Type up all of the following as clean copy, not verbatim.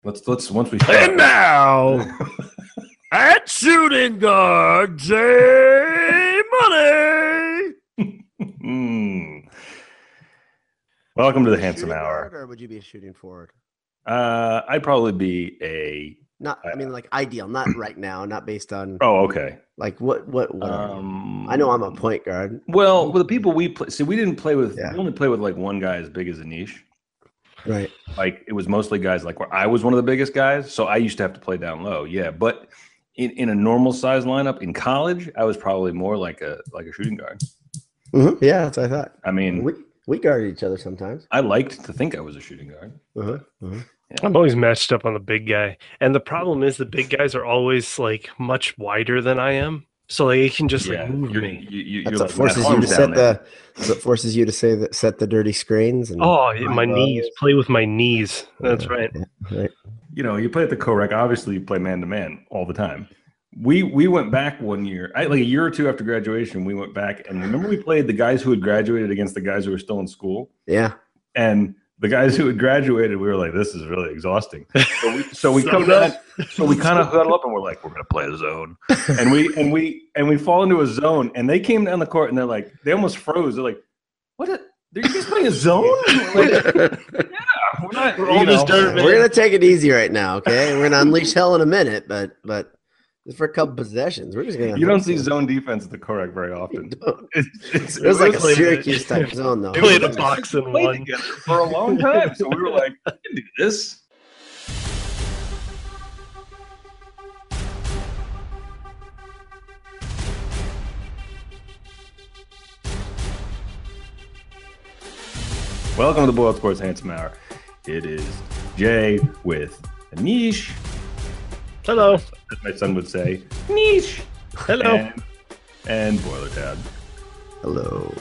Let's once we And now at shooting guard, Jay Money. Welcome to the Handsome Hour. Or would you be a shooting forward? I'd probably be a like ideal, not right now, not based on. Oh, okay. Like what? I know I'm a point guard. Well, with the people we play, we didn't play with. We only play with like one guy as big as Anish. Right. Like it was mostly guys like where I was one of the biggest guys, so I used to have to play down low. Yeah, but in a normal size lineup in college, I was probably more like a shooting guard. Mm-hmm. Yeah, that's what I thought. I mean, we guarded each other sometimes. I liked to think I was a shooting guard. Yeah. I'm always matched up on the big guy, and the problem is the big guys are always like much wider than I am. So like, it can just move me. That's what forces you to set the dirty screens. And my knees. Play with my knees. That's right. Right. You know, you play at the co-rec. Obviously, you play man-to-man all the time. We went back one year, like a year or two after graduation. We went back, and remember we played the guys who had graduated against the guys who were still in school. Yeah. And the guys who had graduated, we were like, "This is really exhausting." So we come down. So we kind of huddle up and we're like, "We're going to play a zone," and we fall into a zone. And they came down the court and they're like, they almost froze. They're like, "What? Are you guys playing a zone?" We're like, yeah, we're not. We're going to take it easy right now, okay? We're going to unleash hell in a minute, but just for a couple possessions, we're just going to. You don't see zone defense at the co-rec very often. It was like a Syracuse type zone, though. Played a box and one together for a long time, so we were like, "I can do this." Welcome to the Boiled Sports Handsome Hour. It is Jay with Anish. Hello. As my son would say, Anish. Hello. And Boiler Tad. Hello.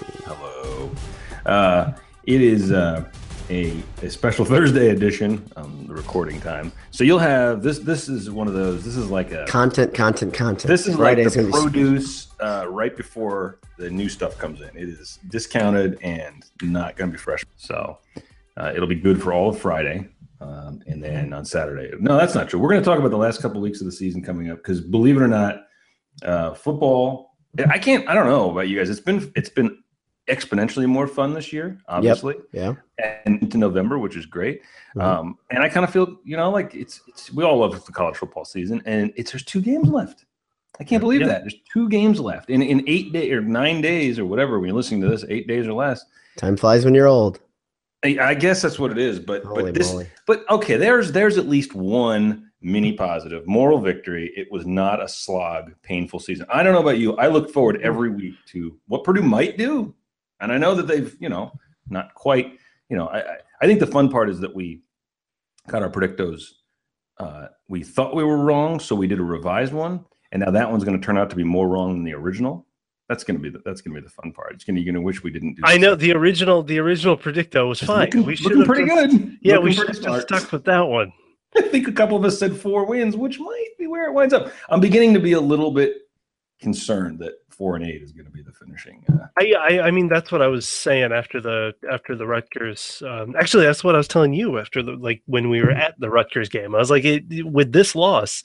It is a special Thursday edition, the recording time. So you'll have this. This is one of those. This is like a content. This is like the produce right before the new stuff comes in. It is discounted and not going to be fresh. So it'll be good for all of Friday. And then on Saturday. No, that's not true. We're going to talk about the last couple of weeks of the season coming up because believe it or not, football. I don't know about you guys. It's been exponentially more fun this year, obviously. Yep. Yeah. And into November, which is great. Mm-hmm. And I kind of feel, like it's we all love the college football season, and there's 2 games left. I can't believe that. There's 2 games left in 8 days or 9 days or whatever. When you're listening to this, 8 days or less. Time flies when you're old. I guess that's what it is, but okay, there's at least one mini positive, moral victory. It was not a slog, painful season. I don't know about you. I look forward every week to what Purdue might do, and I know that they've, not quite. I think the fun part is that we got our predictos. We thought we were wrong, so we did a revised one, and now that one's going to turn out to be more wrong than the original. That's gonna be the fun part. You're gonna wish we didn't do. I know the original Predicto was fine. We should have pretty good. Yeah, we should have stuck with that one. I think a couple of us said 4 wins, which might be where it winds up. I'm beginning to be a little bit concerned that 4-8 is going to be the finishing. I mean, that's what I was saying after the Rutgers. Actually, that's what I was telling you after when we were at the Rutgers game. I was like, with this loss,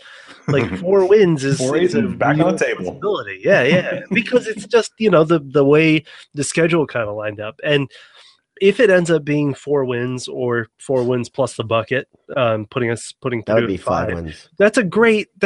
4 wins is 4-8 is back on the table. Yeah, because it's just the way the schedule kind of lined up, and if it ends up being 4 wins or 4 wins plus the bucket, putting that would be 5 wins. That's a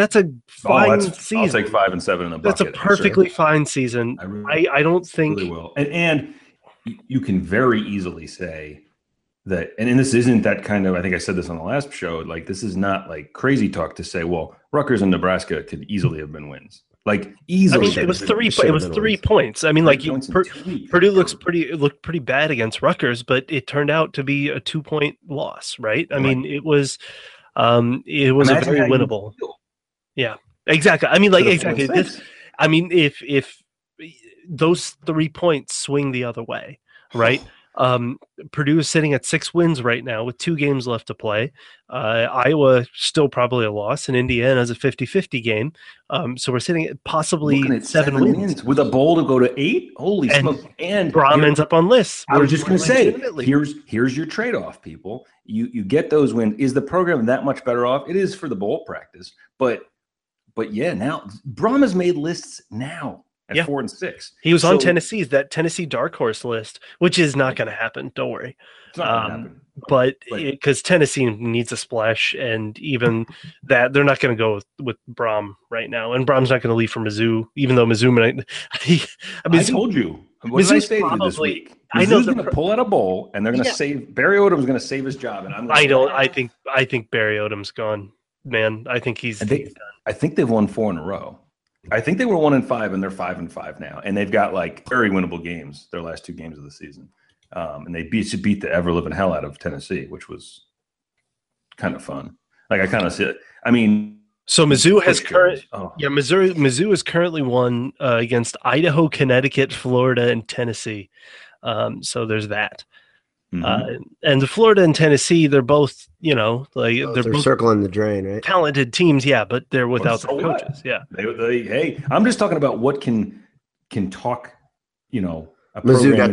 fine season. I'll take 5 and 7 in the bucket. That's a perfectly fine season. I don't think really will. And you can very easily say that, and this isn't that kind of. I think I said this on the last show. This is not like crazy talk to say, well, Rutgers and Nebraska could easily have been wins. Easily. I mean, it was 3. It was 3 points. I mean, Purdue looked pretty bad against Rutgers, but it turned out to be a 2-point loss, right? I mean, it was a very winnable. Yeah, exactly. I mean, exactly this. I mean, if those 3 points swing the other way, right? Purdue is sitting at 6 wins right now with 2 games left to play. Iowa still probably a loss, and Indiana is a 50-50 game. So we're sitting at possibly 7 wins with a bowl to go to 8. Holy smokes! And Brohm ends up on lists. I was just going to say, here's your trade-off, people. You get those wins. Is the program that much better off? It is for the bowl practice, but yeah, now Brohm has made lists now. At 4 and 6, he was on that Tennessee dark horse list, which is not going to happen. Don't worry. It's not going to happen. But because Tennessee needs a splash, and even that they're not going to go with Brohm right now, and Brom's not going to leave for Mizzou, even though Mizzou might. I told you. What did I say to you this week? Mizzou's going to pull out a bowl, and they're going to save Barry Odom's going to save his job, and I'm. I think Barry Odom's gone, man. I think he's. I think they've won 4 in a row. I think they were 1-5, and they're 5-5 now, and they've got like very winnable games. Their last 2 games of the season, and they beat the ever living hell out of Tennessee, which was kind of fun. Like I kind of see it. I mean, so Mizzou has Mizzou is currently won against Idaho, Connecticut, Florida, and Tennessee. So there's that. Mm-hmm. And the Florida and Tennessee, they're both, they're both circling the drain, right? Talented teams, yeah, but they're without their coaches. Yeah. Hey, I'm just talking about what can talk, Mizzou got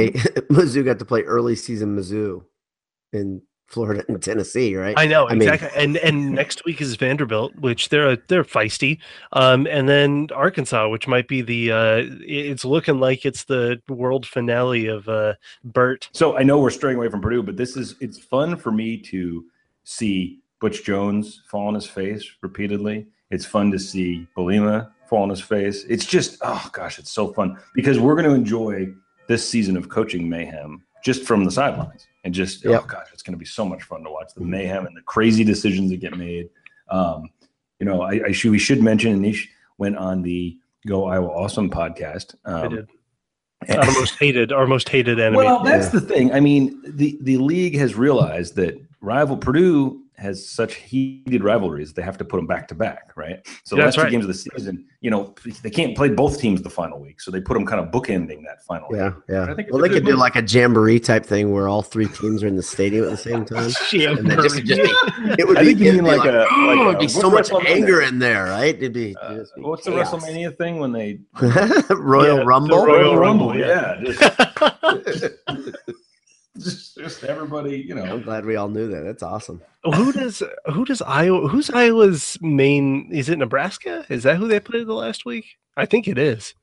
to play early season Mizzou in Florida and Tennessee, right? I know, exactly. And next week is Vanderbilt, which they're feisty. And then Arkansas, which might be it's looking like it's the world finale of Burt. So I know we're straying away from Purdue, but it's fun for me to see Butch Jones fall on his face repeatedly. It's fun to see Bielema fall on his face. It's just, oh gosh, it's so fun because we're going to enjoy this season of coaching mayhem just from the sidelines. And just, oh gosh, it's going to be so much fun to watch the mayhem and the crazy decisions that get made. We should mention Anish went on the Go Iowa Awesome podcast. I did. Our most hated enemy. Well, that's the thing. I mean, the league has realized that Purdue has such heated rivalries, they have to put them back to back, right? So the last 2 games of the season, they can't play both teams the final week, so they put them kind of bookending that final week. Yeah. Well, they could do like a jamboree type thing where all 3 teams are in the stadium at the same time. It would be so much anger in there, right? It'd be. What's the WrestleMania thing when they Royal Rumble? The Royal Rumble, yeah. Just everybody, I'm glad we all knew that. That's awesome. Who's Iowa's main? Is it Nebraska? Is that who they played the last week? I think it is.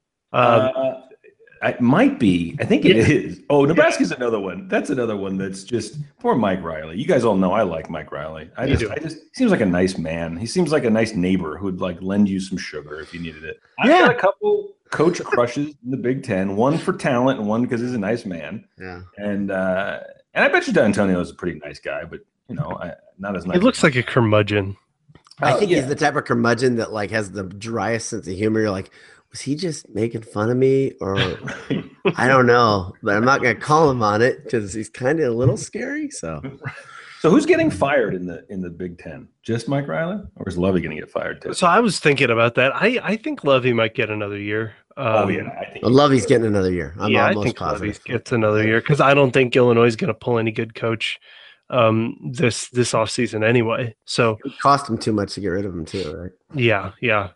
It might be. I think it is. Oh, Nebraska's another one. That's another one that's just poor Mike Riley. You guys all know I like Mike Riley. I just he seems like a nice man. He seems like a nice neighbor who would like lend you some sugar if you needed it. I've got a couple coach crushes in the Big Ten, one for talent and one because he's a nice man. Yeah. And I bet you D'Antonio is a pretty nice guy, but not as nice. He looks like a curmudgeon. I think he's the type of curmudgeon that like has the driest sense of humor. You're like, was he just making fun of me, or I don't know, but I'm not going to call him on it because he's kind of a little scary. So who's getting fired in the Big Ten? Just Mike Riley, or is Lovey going to get fired too? So I was thinking about that. I think Lovey might get another year. I think Lovey's getting another year. I think Lovey gets another year because I don't think Illinois is going to pull any good coach this offseason anyway. So it cost him too much to get rid of him too, right? Yeah.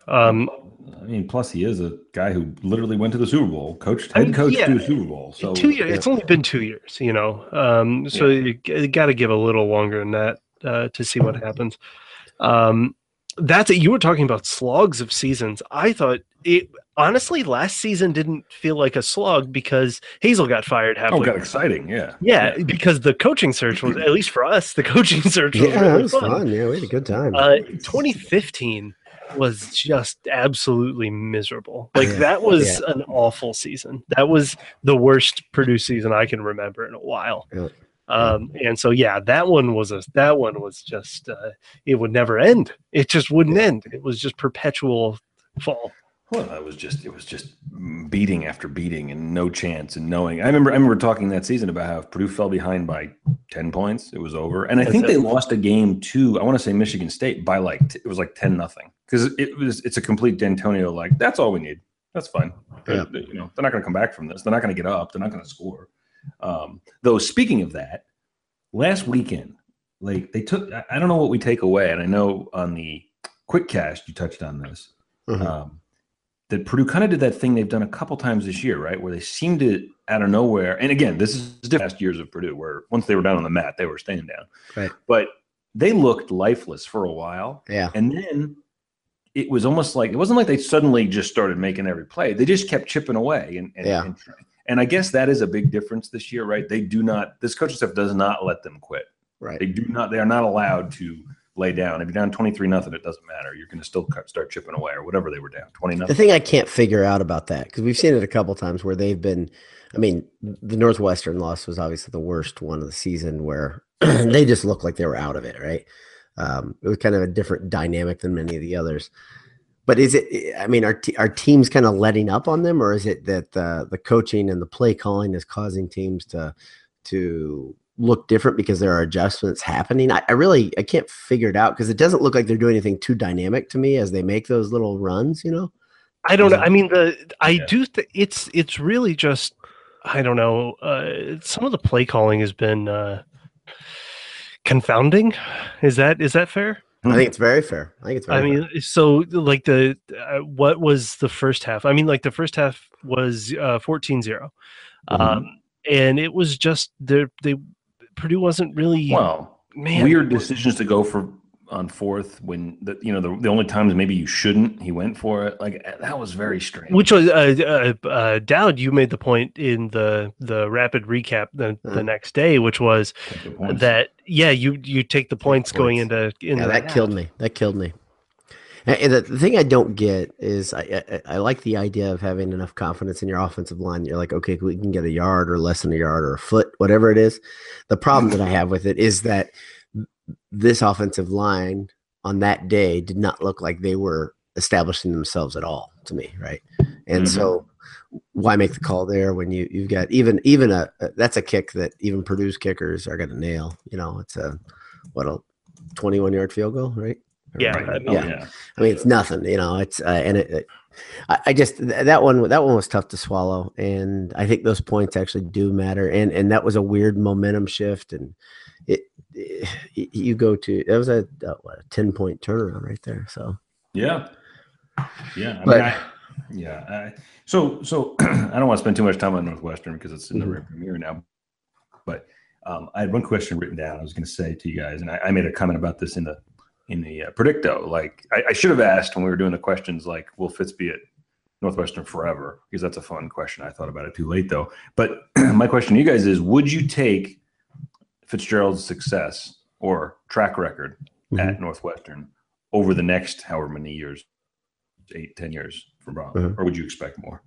Plus he is a guy who literally went to the Super Bowl, head coach to a Super Bowl. So 2 years. It's only been 2 years, So you got to give a little longer than that to see what happens. That's it. You were talking about slogs of seasons. I thought honestly, last season didn't feel like a slog because Hazel got fired halfway. Oh, got exciting, yeah. Yeah, because the coaching search was, at least for us, the coaching search was really fun. Yeah, we had a good time. 2015 was just absolutely miserable. That was an awful season. That was the worst Purdue season I can remember in a while. Yeah. And so, that one was just, it would never end. It just wouldn't end. It was just perpetual fall. Well, it was just beating after beating and no chance and knowing. I remember talking that season about how if Purdue fell behind by 10 points, it was over. And I think they lost a game to, I want to say Michigan State by it was like 10-0 because it's a complete D'Antonio. Like that's all we need. That's fine. Yeah. They're not going to come back from this. They're not going to get up. They're not going to score. Though speaking of that, last weekend, like they took, I don't know what we take away, and I know on the quick cast you touched on this, that Purdue kind of did that thing they've done a couple times this year, right? Where they seem to out of nowhere, and again, this is different past years of Purdue, where once they were down on the mat, they were staying down. Right. But they looked lifeless for a while. Yeah. And then it was almost like, it wasn't like they suddenly just started making every play. They just kept chipping away. And I guess that is a big difference this year, right? This coaching staff does not let them quit. Right. They are not allowed to lay down. If you're down 23-0, it doesn't matter. You're going to still start chipping away or whatever they were down 20-0. The thing I can't figure out about that, because we've seen it a couple times where they've been, I mean, the Northwestern loss was obviously the worst one of the season where they just looked like they were out of it, right? It was kind of a different dynamic than many of the others. But is it, I mean, are teams kind of letting up on them, or is it that the coaching and the play calling is causing teams to look different because there are adjustments happening? I can't figure it out because it doesn't look like they're doing anything too dynamic to me as they make those little runs, you know? I don't know. I mean, it's really just, I don't know. Some of the play calling has been confounding. Is that fair? I think it's very fair. Fair. So like what was the first half? I mean, like the first half was 14-0. And it was just Purdue wasn't really weird decisions to go for on fourth when the only times maybe you shouldn't. He went for it. Like that was very strange. Which was Dowd, you made the point in the rapid recap the next day, which was that you take the points going into that killed me. That killed me. And the thing I don't get is I like the idea of having enough confidence in your offensive line. You're like, okay, we can get a yard or less than a yard or a foot, whatever it is. The problem that I have with it is that this offensive line on that day did not look like they were establishing themselves at all to me, right? And so why make the call there when you've got even that's a kick that even Purdue's kickers are going to nail. You know, it's a 21-yard field goal, right? Yeah, right. I mean, it's nothing, you know. It's I just that one was tough to swallow, and I think those points actually do matter. And that was a weird momentum shift, and you go to that was a 10-point turnaround right there. So yeah. So I don't want to spend too much time on Northwestern because it's in the rearview mirror now. But I had one question written down. I was going to say to you guys, and I made a comment about this in the Predicto. Like I should have asked when we were doing the questions, like, will Fitz be at Northwestern forever? Because that's a fun question. I thought about it too late though. But my question to you guys is, would you take Fitzgerald's success or track record at Northwestern over the next however many years, 8-10 years from Brown, or would you expect more?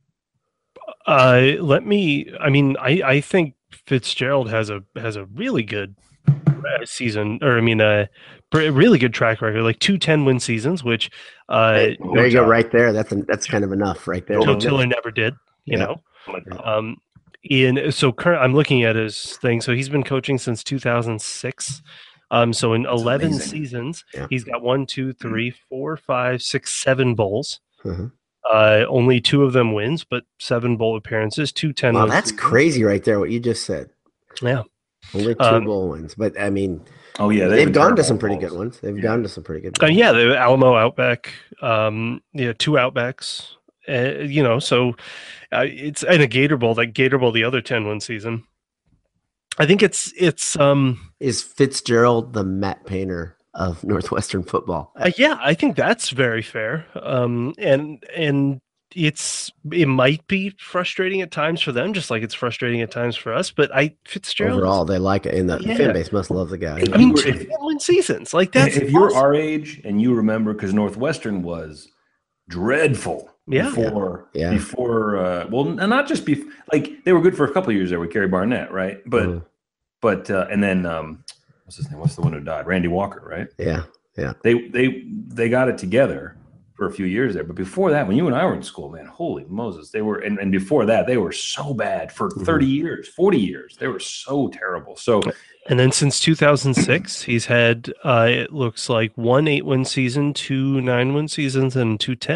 I think Fitzgerald has a really good season, or a really good track record, like 2 10-win seasons, which there you go, right there. That's kind of enough, right there. Joe Tiller never did, you know. I'm looking at his thing. So he's been coaching since 2006. So in 11 seasons, he's got 1, 2, 3, 4, 5, 6, 7 bowls. Only 2 of them wins, but 7 bowl appearances, 2 10. Wow, that's crazy right there, what you just said. Yeah. Only 2 bowl wins. But I mean, they've gone to some pretty good ones. They've gone to some pretty good ones. The Alamo Outback, 2 Outbacks. So it's in a Gator Bowl. That Gator Bowl, the other 10-win season. I think it's is Fitzgerald the Matt Painter of Northwestern football? I think that's very fair. And it might be frustrating at times for them, just like it's frustrating at times for us. But Fitzgerald overall, they like it, and the fan base must love the guy. I mean, 10-win seasons, like that's if you're our age and you remember, because Northwestern was dreadful. Before, not just like they were good for a couple of years there with Gary Barnett, right? But and then what's his name? What's the one who died? Randy Walker, right? Yeah. They got it together for a few years there, but before that, when you and I were in school, man, holy Moses, they were, and before that, they were so bad for 30 years, 40 years. They were so terrible. So, and then since 2006, he's had it looks like 1 8-win season, 2 9-win seasons, and 2 10.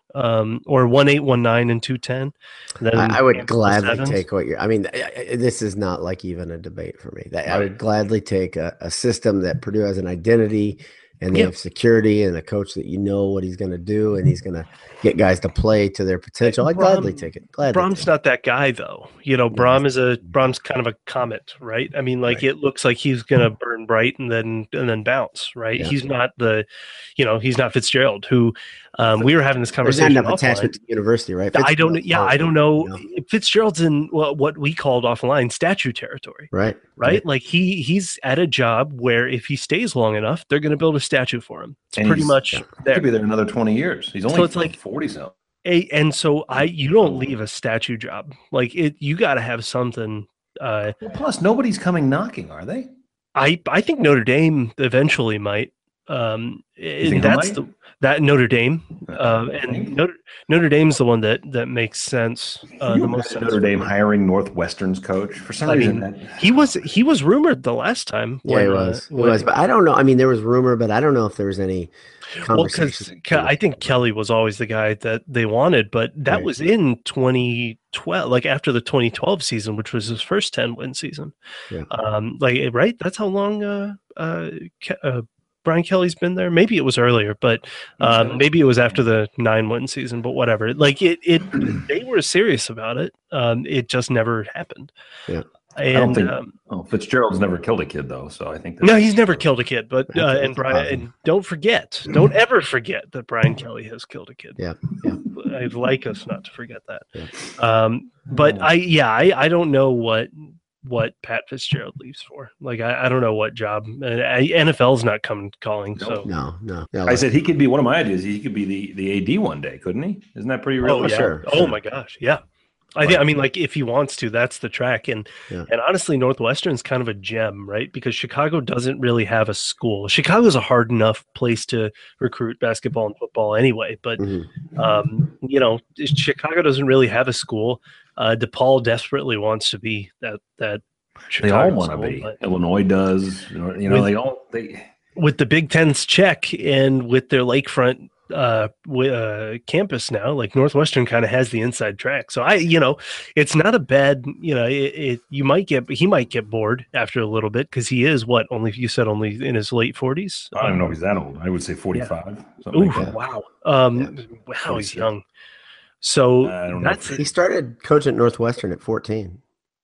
or 1819 and 210. Then I would gladly take what you're. I mean, this is not like even a debate for me. I would gladly take a system that Purdue has an identity and they have security and a coach that what he's going to do and he's going to get guys to play to their potential. I'd gladly take it. Brom's not that guy though. Brom's kind of a comet, right? I mean, it looks like he's going to burn bright and then bounce, right? Yeah. He's not he's not Fitzgerald who we were having this conversation. There's not enough attachment to the university, right? I don't know. Fitzgerald's in what we called offline statue territory. Right. Yeah. Like he's at a job where if he stays long enough, they're going to build a statue for him. It's pretty much there. Could be there another 20 years. He's only so it's like 40 so. And so you don't leave a statue job. You got to have something. Plus, nobody's coming knocking, are they? I think Notre Dame eventually might. And that's that Notre Dame, and Notre Dame's the one that makes sense. The most sense. Notre Dame hiring Northwestern's coach for some reason. He was rumored the last time. Yeah, he was, but I don't know. I mean, there was rumor, but I don't know if there was any. Well, because I think Kelly was always the guy that they wanted, but that was in 2012, after the 2012 season, which was his first 10-win season. Yeah. Right? That's how long Brian Kelly's been there. Maybe it was earlier, but maybe it was after the 9-win season. But whatever. They were serious about it. It just never happened. Yeah. And, I don't think Fitzgerald's never killed a kid though, so I think no, he's never killed a kid. But and don't ever forget that Brian Kelly has killed a kid. Yeah. I'd like us not to forget that. Yeah. But I don't know what Pat Fitzgerald leaves for. I don't know what job. NFL's not calling. So no. I said he could be one of my ideas. He could be the AD one day, couldn't he? Isn't that pretty real? Oh, yeah. Sure. Oh my gosh, yeah. I mean, if he wants to, that's the track. And honestly, Northwestern's kind of a gem, right? Because Chicago doesn't really have a school. Chicago's a hard enough place to recruit basketball and football anyway. But, Chicago doesn't really have a school. DePaul desperately wants to be that Chicago they all want to be. Illinois does. With the Big Ten's check and with their lakefront campus now, Northwestern kind of has the inside track. So it's not a bad, he might get bored after a little bit because he is only in his late 40s. I don't know if he's that old. I would say 45. Yeah. Ooh, like wow. Wow, he's young. So he started coaching at Northwestern at 14.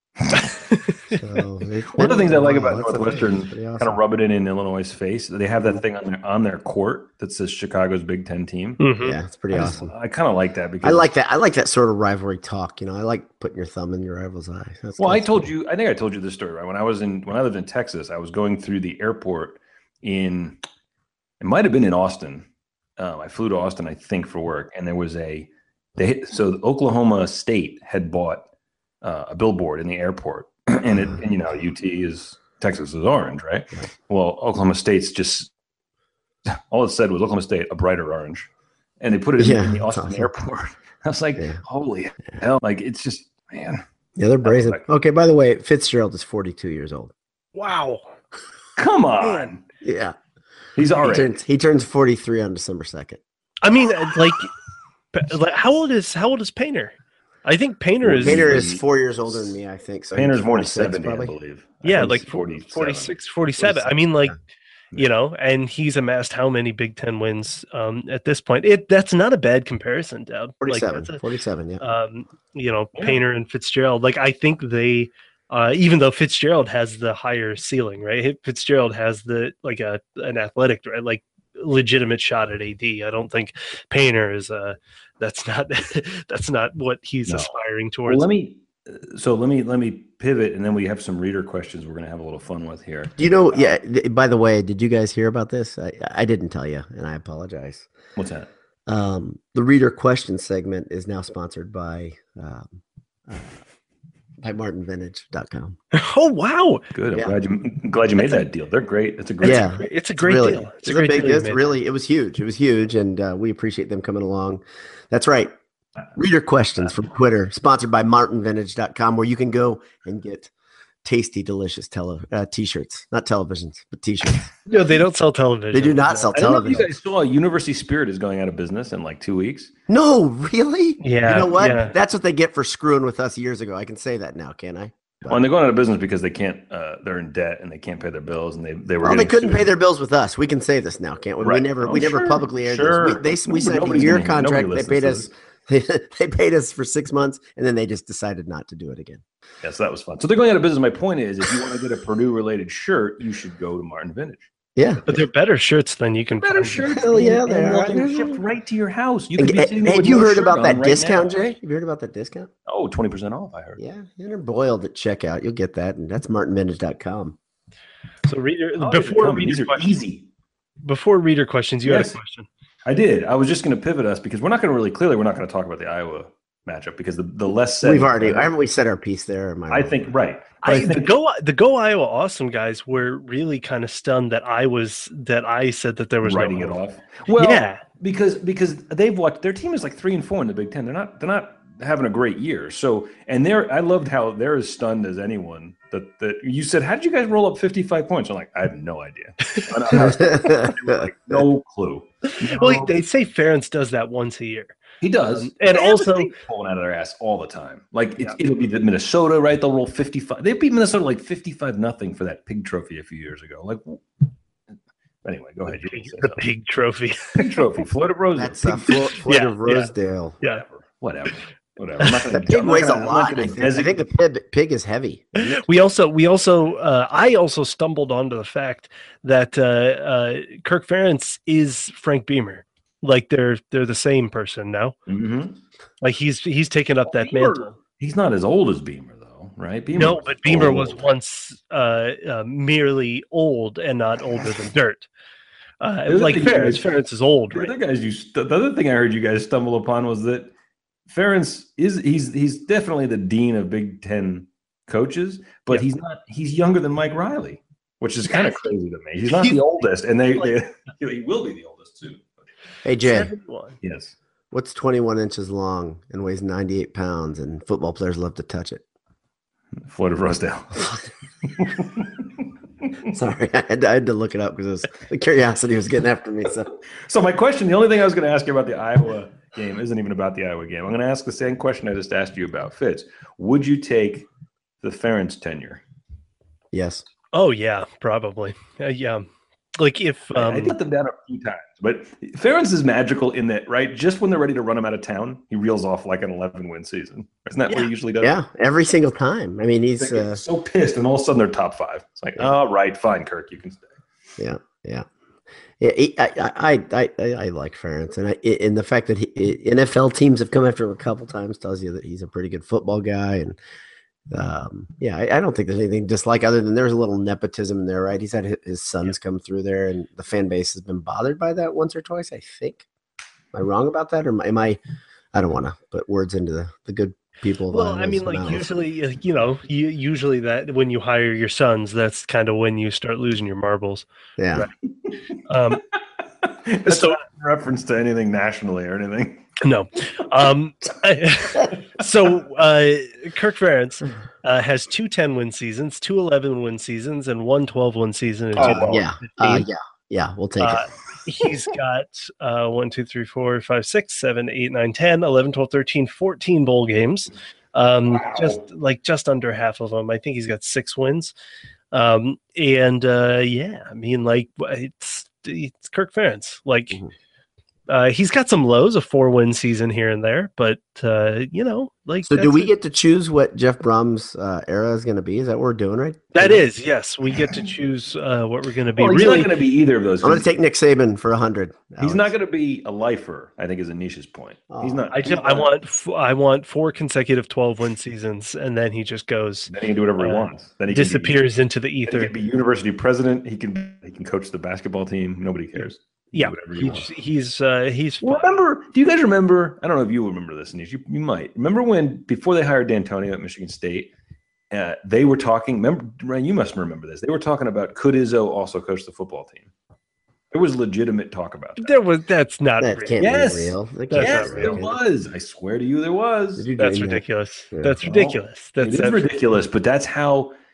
One of the things I like about Northwestern, awesome. Kind of rub it in Illinois' face. They have that thing on their court that says Chicago's Big Ten team. Mm-hmm. Yeah, it's pretty awesome. I kind of like that because I like that sort of rivalry talk. I like putting your thumb in your rival's eye. I told you this story, right? When I lived in Texas, I was going through the airport it might have been in Austin. I flew to Austin, I think, for work, and there was so Oklahoma State had bought a billboard in the airport, and UT is Texas is orange, right? Well, Oklahoma State's just all it said was Oklahoma State, a brighter orange, and they put it in the Austin airport. I was like, holy hell! It's just man. Yeah, they're brazen. Okay, by the way, Fitzgerald is 42 years old. Wow, come on. Yeah, he's already. He turns 43 on December 2nd. I mean, how old is Painter? I think Painter is 4 years older than me, I think. So Painter's more than 70, probably. I believe. Yeah, 46, 47. I mean, and he's amassed how many Big Ten wins at this point? That's not a bad comparison, Deb. 47, yeah. Painter and Fitzgerald. I think they, even though Fitzgerald has the higher ceiling, right? Fitzgerald has an athletic, right? Legitimate shot at AD. I don't think Painter is that's not what he's aspiring towards. Well, let me pivot, and then we have some reader questions we're going to have a little fun with here. By the way, did you guys hear about this? I didn't tell you, and I apologize. What's that? The reader question segment is now sponsored by martinvintage.com. Oh wow! Good. I'm glad you made that deal. They're great. It's a great deal. It's a great deal. It's a great deal. It was huge. It was huge, and we appreciate them coming along. That's right. Reader questions from Twitter, sponsored by martinvintage.com, where you can go and get tasty, delicious t-shirts, not televisions, but t-shirts. No, they don't sell television. They do not sell television. You guys saw University Spirit is going out of business in like 2 weeks. No, really? Yeah. You know what? Yeah. That's what they get for screwing with us years ago. I can say that now, can't I? Well, and they're going out of business because they can't. They're in debt and they can't pay their bills, and they were. Well, they couldn't pay their bills with us. We can say this now, can't we? Right. We never publicly aired this. We signed a year contract. They paid us. They paid us for 6 months, and then they just decided not to do it again. Yeah, so that was fun. So they're going out of business. My point is, if you want to get a Purdue-related shirt, you should go to Martin Vintage. Yeah, but they're better shirts than you can. Better shirts. Hell yeah, they are. They're shipped right to your house. You and you heard about that discount, Jay? Have you heard about that discount? Oh, 20% off, I heard. Yeah, you're boiled at checkout. You'll get that, and that's martinvintage.com. So before reader questions, you had a question. I did. I was just going to pivot us because we're not going to talk about the Iowa matchup because the less said. Haven't we said our piece there? I think right. The Go Iowa Awesome guys were really kind of stunned that I said that there was writing it off. Well, yeah, because they've watched their team is like 3-4 in the Big Ten. They're not having a great year. So I loved how they're as stunned as anyone that you said, how did you guys roll up 55 points? I'm like, I have no idea. Like, no clue. No. Well, they say Ferentz does that once a year. He does. And also pulling out of their ass all the time. Like it'll be the Minnesota, right? They'll roll 55. They beat Minnesota like 55-0 for that pig trophy a few years ago. Like anyway, go ahead. The pig trophy. Pig trophy. Floyd of Rosedale. That's Floyd of Rosedale. Yeah. Whatever. The pig weighs a lot. I think the pig is heavy. I also stumbled onto the fact that Kirk Ferentz is Frank Beamer. Like they're the same person now. Mm-hmm. Like he's taken up that mantle. He's not as old as Beamer though, right? But Beamer was once merely old and not older than dirt. Like Ferentz is old. Right? The other thing I heard you guys stumble upon was that Ferentz he's definitely the dean of Big Ten coaches, but he's not. He's younger than Mike Riley, which is kind of crazy to me. He's not the oldest, and he will be the oldest too. Hey Jay, 71. Yes. What's 21 inches long and weighs 98 pounds, and football players love to touch it? Floyd of Rosedale. Sorry, I had to look it up because the curiosity was getting after me. So my question, the only thing I was going to ask you about the Iowa game isn't even about the Iowa game. I'm going to ask the same question I just asked you about Fitz. Would you take the Ferentz tenure? Yes. Oh yeah, probably. Yeah. Like if I put them down a few times, but Ferentz is magical in that, right? Just when they're ready to run him out of town, he reels off like an 11-win season. Isn't that what he usually does? Yeah, every single time. I mean, he's so pissed, and all of a sudden they're top 5. It's like, all right, fine, Kirk, you can stay. Yeah. I like Ferentz, and the fact that NFL teams have come after him a couple times tells you that he's a pretty good football guy, and I don't think there's anything dislike other than there's a little nepotism in there, right? He's had his sons come through there, and the fan base has been bothered by that once or twice, I think. Am I wrong about that, or am I? I don't want to put words into the good people. Well, I mean, like usually, usually that when you hire your sons, that's kind of when you start losing your marbles. Yeah. Right? It's not a reference to anything nationally or anything. No. So Kirk Ferentz has 2 10-win seasons, 2 11-win seasons, and 1 12-win season. Yeah, we'll take it. He's got 1, 2, 3, 4, 5, 6, 7, 8, 9, 10, 11, 12, 13, 14 bowl games. Just under half of them. I think he's got 6 wins. I mean, like it's Kirk Ferentz. Like he's got some lows, a 4-win season here and there, but like. So, do we get to choose what Jeff Brom's era is going to be? Is that what we're doing, right? That is, yes. We get to choose what we're going to be. Well, he's not going to be either of those. I'm going to take Nick Saban for 100. He's not going to be a lifer, I think, is Anish's point. He's not. I want 4 consecutive 12-win seasons, and then he just goes. Then he can do whatever he wants. Then he disappears into the ether. He can be university president. He can coach the basketball team. Nobody cares. Yeah, he's well, remember, do you guys remember? I don't know if you remember this, Anish. You might remember when before they hired D'Antonio at Michigan State, they were talking. Remember, Ryan, you must remember this. They were talking about could Izzo also coach the football team. There was legitimate talk about that. That's not that real. Can't be real. Yes, there was. I swear to you, there was. That's ridiculous. That's ridiculous. It is ridiculous, but that's how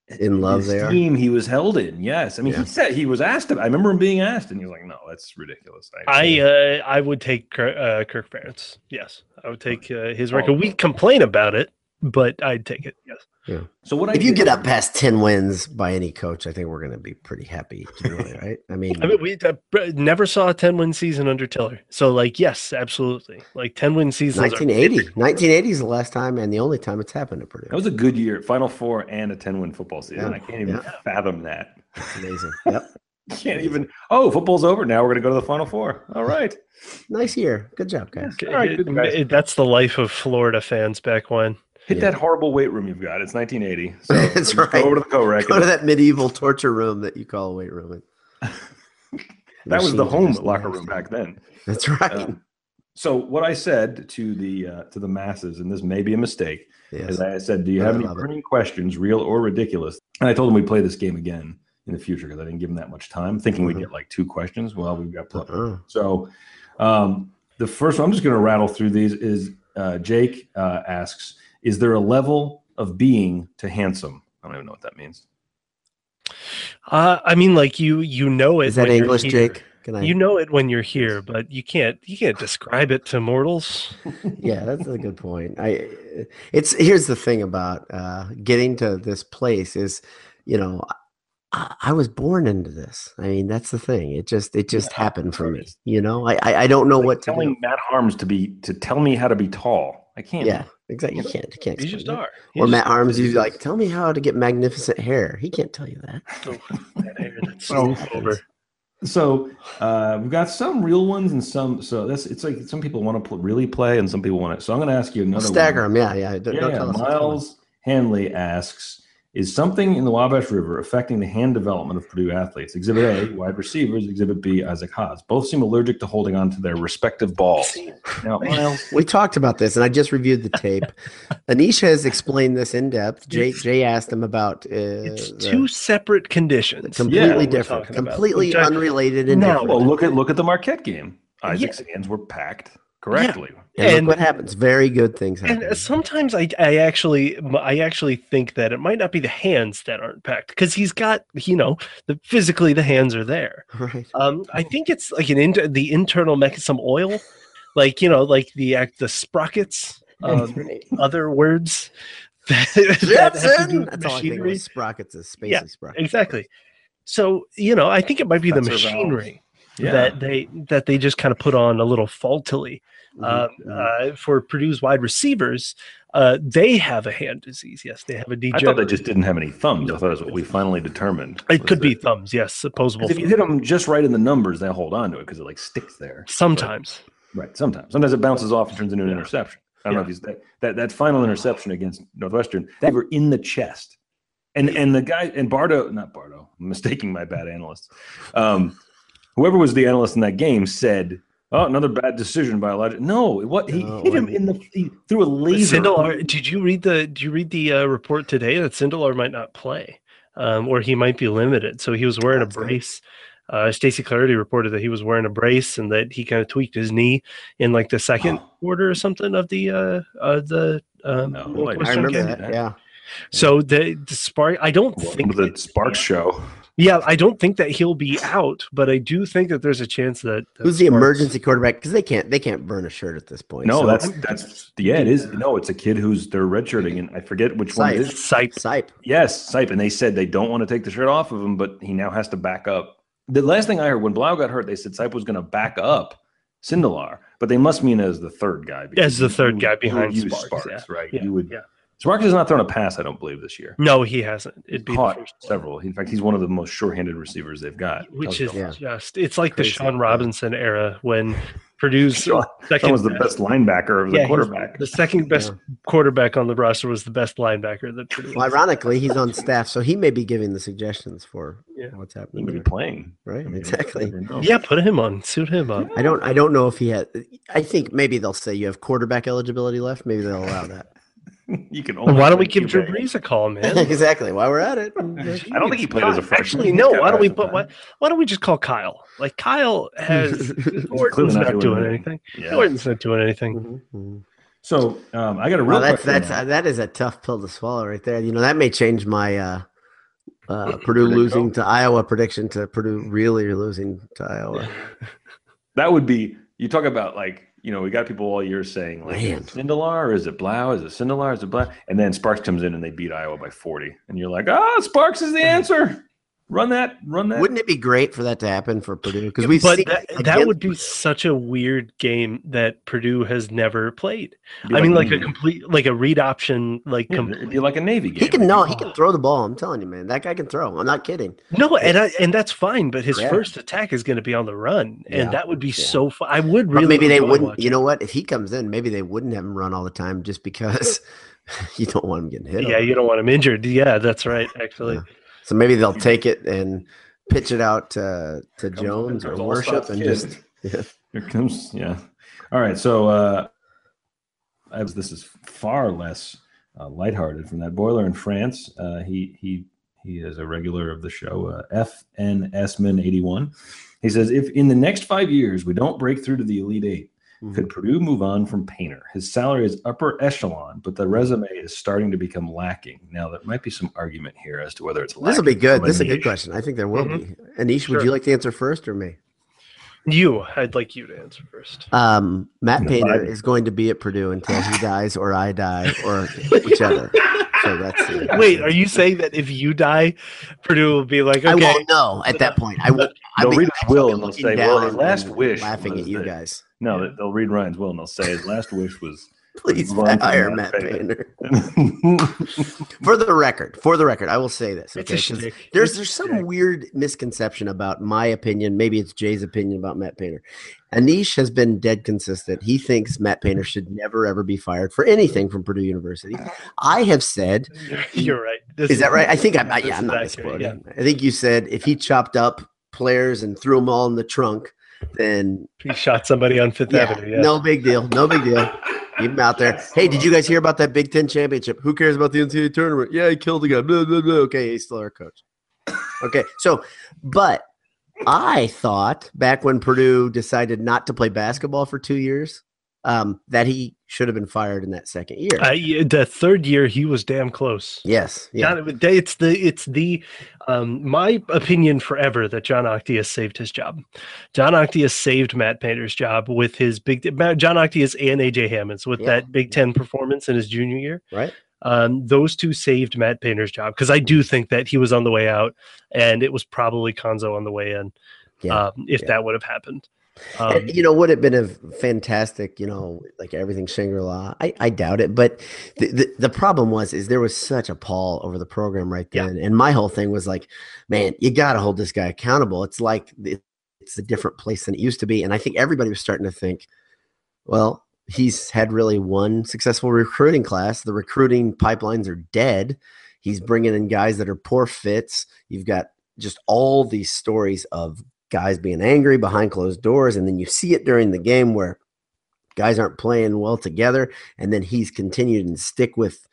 in love there. Team he was held in. Yes, I mean he said he was asked. I remember him being asked, and he was like, "No, that's ridiculous." I would take Kirk Ferentz. Yes, I would take his record. We complain about it, but I'd take it. Yes. Yeah. So if you get up past 10 wins by any coach, I think we're going to be pretty happy, generally, right? I mean, we never saw a 10-win season under Tiller. So, yes, absolutely. 10-win seasons. 1980 is the last time and the only time it's happened at Purdue. That was a good year. Final Four and a 10-win football season. Yeah. I can't even fathom that. That's amazing. Yep. Can't even. Oh, football's over. Now we're going to go to the Final Four. All right. Nice year. Good job, guys. All right, good guys. That's the life of Florida fans back when. Hit that horrible weight room you've got. It's 1980. So that's right. Go over to the co-rec. Go to that medieval torture room that you call a weight room. That was the home locker room back then. That's right. So what I said to the masses, and this may be a mistake, is I said, "Do you have any burning questions, real or ridiculous?" And I told them we'd play this game again in the future because I didn't give them that much time, thinking we'd get 2 questions. Well, we've got plenty. So the first one, I'm just going to rattle through these. Is Jake asks, is there a level of being to handsome? I don't even know what that means. I mean, you know it. Is that English, Jake? You know it when you're here, but you can't describe it to mortals. Yeah, that's a good point. Here's the thing about getting to this place is, I was born into this. I mean, that's the thing. It just happened for me. I don't know what telling Matt Harms to tell me how to be tall. I can't. Yeah, exactly. You can't. You just are. Or Matt Harms, he's like, tell me how to get magnificent hair. He can't tell you that. That hair, that's over. So we've got some real ones and some. So it's like some people want to really play and some people want to. So I'm going to ask you another. Stagger them. Yeah. Yeah. Miles Hanley asks, is something in the Wabash River affecting the hand development of Purdue athletes? Exhibit A, wide receivers. Exhibit B, Isaac Haas. Both seem allergic to holding on to their respective balls. Now, Miles, we talked about this, and I just reviewed the tape. Anish has explained this in depth. Jay asked him about it's 2 separate conditions, completely different, completely unrelated. And different. Well, look at the Marquette game. Isaac's hands were packed correctly. Yeah. And look what happens. Very good things happen. And sometimes I actually think that it might not be the hands that aren't packed because he's got, physically the hands are there. Right. I think it's like the internal some oil, like the sprockets. Other words that have to do with that's machinery. All I think sprockets is spacey sprockets. Exactly. So I think it might be the machinery. That they just kind of put on a little faultily. For Purdue's wide receivers, they have a hand disease. Yes, they have a degenerate. I thought they just didn't have any thumbs. I thought that's what we finally determined. It could be thumbs. Yes, opposable. If you hit them just right in the numbers, they'll hold on to it because it sticks there. Sometimes. Right. Sometimes it bounces off and turns into an interception. I don't know if he's that final interception against Northwestern. They were in the chest, and the guy and not Bardo. I'm mistaking my bad analysts. Whoever was the analyst in that game said, "Oh, another bad decision by Elijah." No, he hit him he threw a laser. Sindelar, did you read the report today that Sindelar might not play, or he might be limited? So he was wearing a brace. Stacey Clarity reported that he was wearing a brace and that he kind of tweaked his knee in the second quarter or something of the I remember that. Yeah. So the Spark, I don't think the Sparks show. Yeah, I don't think that he'll be out, but I do think that there's a chance that who's the emergency quarterback because they can't burn a shirt at this point. No, so that's it is. No, it's a kid who's they're redshirting, and I forget which one it is. Sipe. Yes, Sipe, and they said they don't want to take the shirt off of him, but he now has to back up. The last thing I heard when Blau got hurt, they said Sipe was going to back up Sindelar, but they must mean as the third guy. As the third guy behind Sparks, right? Yeah. You would. Yeah. Sparks has not thrown a pass, I don't believe, this year. No, he hasn't. It'd be caught several. In fact, he's one of the most short-handed receivers they've got. Which is it's like crazy. The Sean Robinson era when Purdue's second was the best linebacker of the quarterback. The second best quarterback on the roster was the best linebacker that Purdue. Well, ironically, he's on staff, so he may be giving the suggestions for what's happening. He may be playing. Right, exactly. Yeah, put him on. Suit him up. I don't know if he had – I think maybe they'll say you have quarterback eligibility left. Maybe they'll allow that. You can. Why don't we give Drew Brees a call, man? Exactly. While we're at it, I don't think he played as a freshman. Actually, no. Why don't we just call Kyle? Like Kyle has. Orton's not doing anything. Orton's not doing anything. Mm-hmm. So I got a real. That is a tough pill to swallow right there. That may change my Purdue losing to Iowa prediction to Purdue really losing to Iowa. That would be, you talk about we got people all year saying is it Sindelar or is it Blau? Is it Sindelar? Is it Blau? And then Sparks comes in and they beat Iowa by 40. And you're like, Sparks is the answer. Run that. Wouldn't it be great for that to happen for Purdue? Because that would be such a weird game that Purdue has never played. I mean, like a complete, a read option, it'd be like a Navy game. He can throw the ball. I'm telling you, man, that guy can throw. I'm not kidding. No, and that's fine. But his first attack is going to be on the run, and that would be so fun. I would really. But maybe they wouldn't. You know what? If he comes in, maybe they wouldn't have him run all the time, just because you don't want him getting hit. Yeah, you don't want him injured. Yeah, that's right. Actually. Yeah. So maybe they'll take it and pitch it out to Jones or Worship and just Here comes All right, so this is far less lighthearted from that Boiler in France. He is a regular of the show, FNSman81. He says, if in the next 5 years we don't break through to the Elite Eight, could Purdue move on from Painter? His salary is upper echelon, but the resume is starting to become lacking. Now, there might be some argument here as to whether it's lacking. This will be good. This is a good question. I think there will be. Anish, would you like to answer first or me? I'd like you to answer first. Matt Painter is going to be at Purdue until he dies or I die or whichever. So that's Wait, are you saying that if you die, Purdue will be like, okay? I won't know at that point. They'll read his will and they'll say, well, his last wish. Laughing at you guys. No, they'll read Ryan's will and they'll say his last wish was. Please hire Matt Painter. For the record, I will say this. Okay, there's some weird misconception about my opinion. Maybe it's Jay's opinion about Matt Painter. Anish has been dead consistent. He thinks Matt Painter should never ever be fired for anything from Purdue University. I have said, you're right. Is that right? I think I'm not misquoting. Yeah. I think you said if he chopped up players and threw them all in the trunk, then he shot somebody on Fifth Avenue. Yeah. No big deal. Keep him out there. Hey, did you guys hear about that Big Ten championship? Who cares about the NCAA tournament? Yeah, he killed a guy. Blah, blah, blah. Okay, he's still our coach. Okay, but I thought back when Purdue decided not to play basketball for 2 years, that he should have been fired in that second year. The third year, he was damn close. Yes. Yeah. It's the my opinion forever that John Octius saved his job. John Octius saved Matt Painter's job with his John Octius and AJ Hammonds with that Big Ten performance in his junior year. Right. Those two saved Matt Painter's job because I do think that he was on the way out and it was probably Konzo on the way in. If that would have happened. Would have been a fantastic, like everything Shangri-La. I doubt it, but the problem is there was such a pall over the program right then, and my whole thing was like, man, you got to hold this guy accountable. It's like it's a different place than it used to be, and I think everybody was starting to think, well, he's had really one successful recruiting class. The recruiting pipelines are dead. He's bringing in guys that are poor fits. You've got just all these stories of guys being angry behind closed doors. And then you see it during the game where guys aren't playing well together. And then he's continued and stick with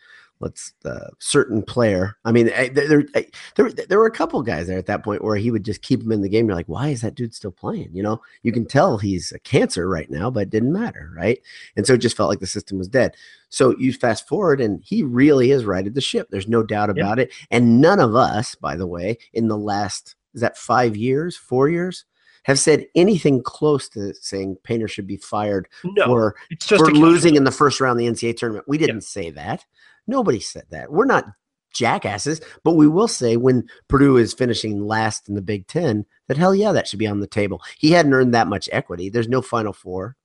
certain player. I mean, there were a couple guys there at that point where he would just keep him in the game. You're like, why is that dude still playing? You can tell he's a cancer right now, but it didn't matter. Right. And so it just felt like the system was dead. So you fast forward and he really has righted the ship. There's no doubt about it. And none of us, by the way, in the last, is that 4 years, have said anything close to saying Painter should be fired for losing in the first round of the NCAA tournament. We didn't say that. Nobody said that. We're not jackasses, but we will say when Purdue is finishing last in the Big Ten that hell yeah, that should be on the table. He hadn't earned that much equity. There's no Final Four,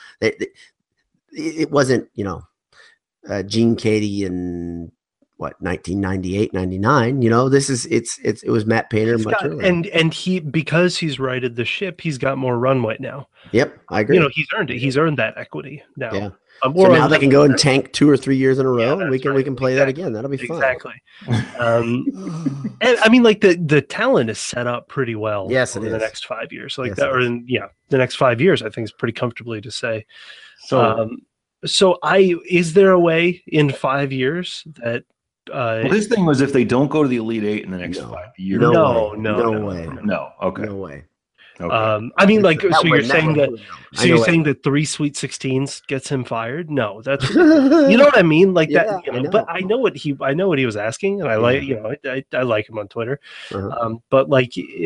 it wasn't, Gene Katie and 1998, 99, this is, it was Matt Painter much earlier. And because he's righted the ship, he's got more runway now. Yep. I agree. He's earned it. He's earned that equity now. Yeah. So now they can go and tank 2 or 3 years in a row, and we can play that again. That'll be fun. Exactly. And I mean, like the talent is set up pretty well. Yes, in the next 5 years, the next 5 years, I think is pretty comfortably to say. So, is there a way in 5 years that? His thing was if they don't go to the Elite Eight in the next 5 years. No way. No. Okay. No way. Okay. I mean, like, so you're saying that 3 Sweet 16s gets him fired? No, that's you know what I mean, like that. You know, but I know what he was asking, and I like I like him on Twitter, but like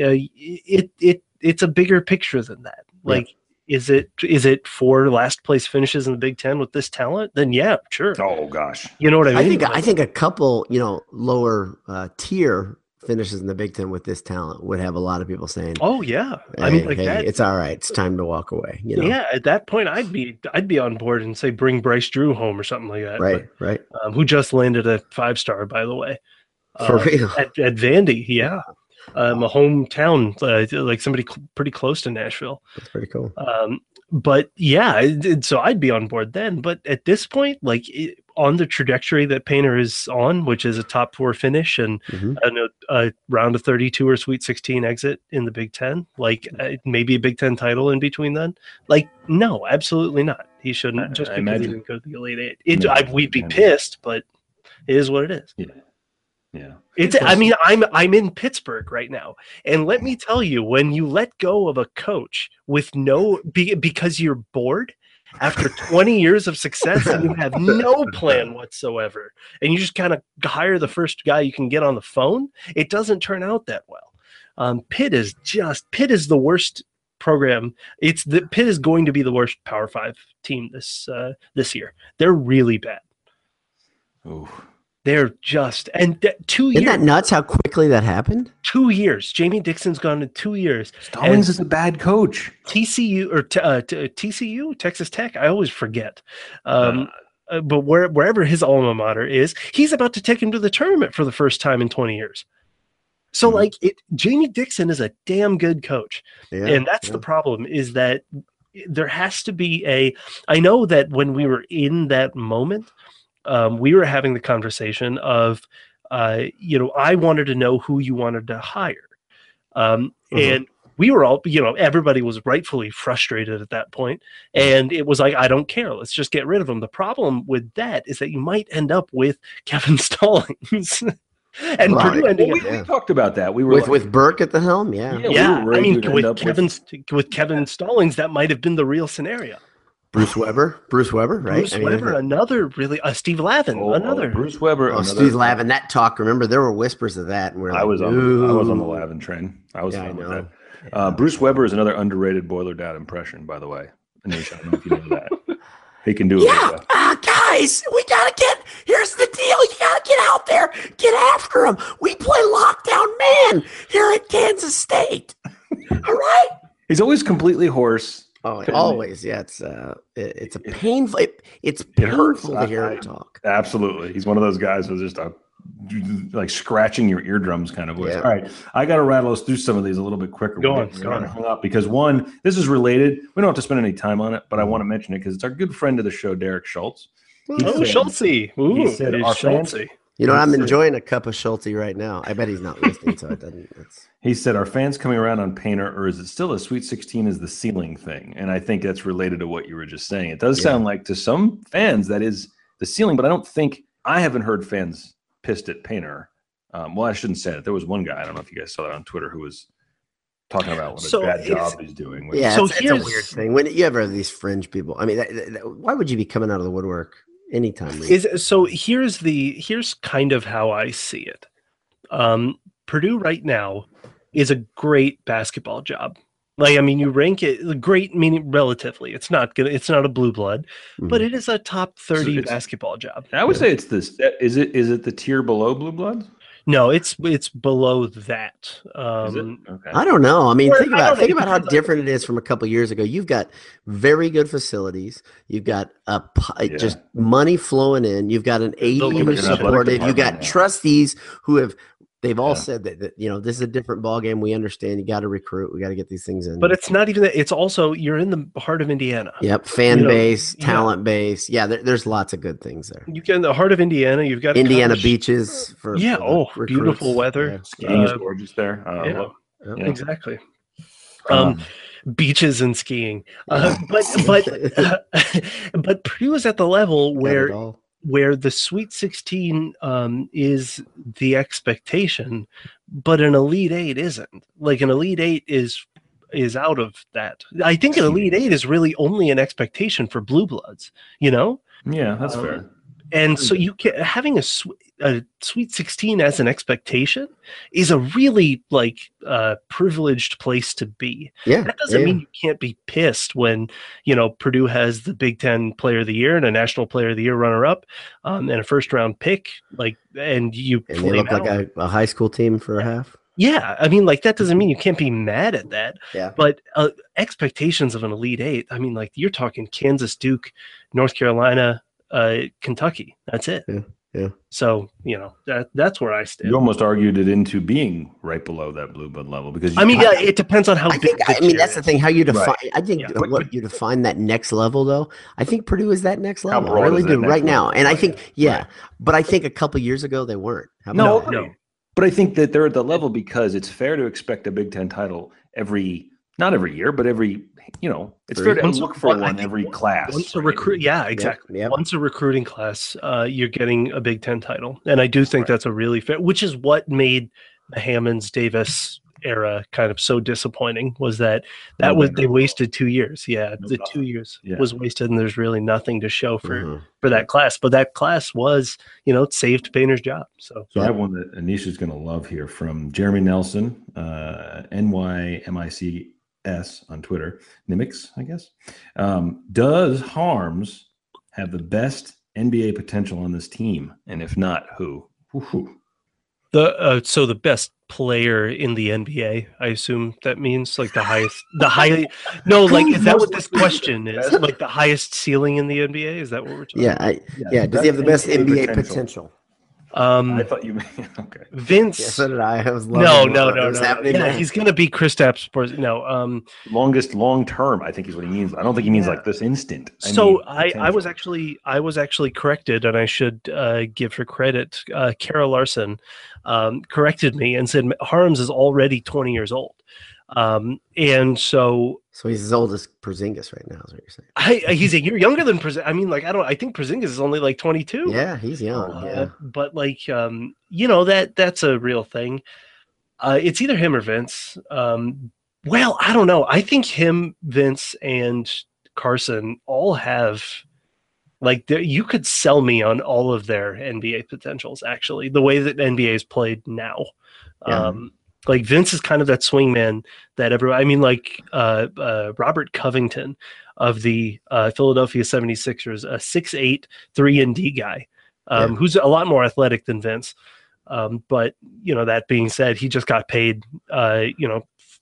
it's a bigger picture than that. Like, is it 4 last place finishes in the Big Ten with this talent? Then yeah, sure. Oh gosh, you know what I mean. I think a couple lower tier finishes in the Big Ten with this talent would have a lot of people saying, "Oh yeah, hey, I mean, like that, it's all right. It's time to walk away." Yeah, at that point, I'd be on board and say bring Bryce Drew home or something like that. Right. Who just landed a 5-star, by the way, for real at Vandy. Yeah, a hometown, like somebody pretty close to Nashville. That's pretty cool. But yeah, so I'd be on board then. But at this point, like on the trajectory that Painter is on, which is a top 4 finish and a round of 32 or Sweet 16 exit in the Big Ten, like maybe a Big Ten title in between then. Like, no, absolutely not. He shouldn't just because he didn't go to the Elite 8. We'd be pissed, but it is what it is. Yeah. I'm in Pittsburgh right now, and let me tell you, when you let go of a coach with because you're bored after 20 years of success and you have no plan whatsoever, and you just kind of hire the first guy you can get on the phone, it doesn't turn out that well. Pitt is the worst program. Pitt is going to be the worst Power 5 team this year. They're really bad. Ooh. They're just 2 years. Isn't that nuts how quickly that happened? 2 years. Jamie Dixon's gone in 2 years. Stallings is a bad coach. TCU or TCU, Texas Tech. I always forget. But wherever his alma mater is, he's about to take him to the tournament for the first time in 20 years. So Jamie Dixon is a damn good coach. Yeah, and that's the problem, is that there has to be I know that when we were in that moment, we were having the conversation of, I wanted to know who you wanted to hire. And we were all, everybody was rightfully frustrated at that point. And it was like, I don't care. Let's just get rid of him. The problem with that is that you might end up with Kevin Stallings. And Purdue ending up. We talked about that. We were with Burke at the helm. Yeah. I mean, with Kevin Stallings, that might have been the real scenario. Bruce Weber, right? Bruce Weber, another really Steve Lavin, another Bruce Weber. Steve Lavin. That talk. Remember, there were whispers of that, and I was on the Lavin train. I was fine with that. Yeah. Bruce Weber is another underrated Boiler Dad impression, by the way. Anish, I don't know if you know that. He can do it. Yeah, guys, we gotta get. Here's the deal. You gotta get out there, get after him. We play lockdown man here at Kansas State. All right. He's always completely hoarse. Oh, always. Yeah, it's a painful. It's painful to hear him talk. Absolutely, he's one of those guys who's just like scratching your eardrums kind of voice. Yeah. All right, I got to rattle us through some of these a little bit quicker. Go on. Because one, this is related. We don't have to spend any time on it, but I want to mention it because it's our good friend of the show, Derek Schultz. Schultze. He said, Schultze. I'm enjoying a cup of Schulte right now. I bet he's not listening, so it doesn't. He said, "Are fans coming around on Painter, or is it still a Sweet 16 is the ceiling thing?" And I think that's related to what you were just saying. It does sound like to some fans that is the ceiling, but I haven't heard fans pissed at Painter. Well, I shouldn't say it. There was one guy, I don't know if you guys saw that on Twitter, who was talking about what a bad job he's doing. It's a weird thing. When you ever have these fringe people, I mean, why would you be coming out of the woodwork anytime? Here's kind of how I see it. Purdue right now is a great basketball job. Like, I mean, you rank it great, meaning relatively. It's not a blue blood, but it is a top 30 basketball job. I would say it's this. Is it the tier below blue bloods? No, it's below that. Is it? Okay. I don't know. I mean, think about how different it is from a couple years ago. You've got very good facilities. You've got just money flowing in. You've got an AD who's supportive. You've got trustees who have. They've all said that this is a different ballgame. We understand. You got to recruit. We got to get these things in. But it's not even that. It's also you're in the heart of Indiana. Yep, fan base, talent base. Yeah, there's lots of good things there. You get in the heart of Indiana. You've got Indiana beaches for beautiful weather. Yeah, skiing is gorgeous there. Exactly. Beaches and skiing. But Purdue is at the level where the Sweet 16 is the expectation, but an Elite 8 isn't. Like, an Elite 8 is out of that. I think an Elite Eight is really only an expectation for blue bloods, you know? Yeah, that's fair. And so having a Sweet 16 as an expectation is a really privileged place to be. Yeah, that doesn't mean you can't be pissed when Purdue has the Big Ten Player of the Year and a National Player of the Year runner-up and a first-round pick, and they look like a high school team for a half. Yeah, I mean, that doesn't mean you can't be mad at that. Yeah. But expectations of an Elite Eight, I mean, you're talking Kansas, Duke, North Carolina, Kentucky. That's it. Yeah. So that's where I stand. You almost argued it into being right below that blue blood level because it depends on how big. That's the thing. How you define? Right. I think what you define that next level, though. I think Purdue is that next level. I really do right now, and I think but I think a couple years ago they weren't. No. But I think that they're at the level because it's fair to expect a Big Ten title not every year, but it's fair to look for one every class. Once a recruit, exactly. Yep. Once a recruiting class, you're getting a Big Ten title, and I do think that's a really fair. Which is what made the Hammonds Davis era kind of so disappointing. Was that they wasted 2 years? Yeah, the 2 years was wasted, and there's really nothing to show for that class. But that class was, saved Painter's job. So I have one that Anisha's going to love here from Jeremy Nelson, NYMIC. On Twitter, Nimix, I guess. Does Harms have the best NBA potential on this team? And if not, who? So the best player in the NBA, I assume that means the highest, is that what this question is? The highest ceiling in the NBA? Is that what we're talking about? Yeah. Does he have the best NBA potential? I thought you meant okay. Vince. Yeah, so did I. I was no. Yeah, he's gonna be Kristaps Porzingis. No, longest long term. I think is what he means. I don't think he means this instant. I was actually corrected, and I should give her credit. Kara Larson corrected me and said Harms is already 20 years old. And so he's as old as Porzingis right now, is what you're saying. He's a year younger than Porzingis. I mean, I think Porzingis is only 22. Yeah, he's young. But that's a real thing. It's either him or Vince. Well, I don't know. I think him, Vince, and Carson all have you could sell me on all of their NBA potentials. Actually, the way that NBA is played now. Yeah. Vince is kind of that swingman that everyone. I mean, Robert Covington of the Philadelphia 76ers, a 6'8", 3-and-D guy, who's a lot more athletic than Vince. But that being said, he just got paid $16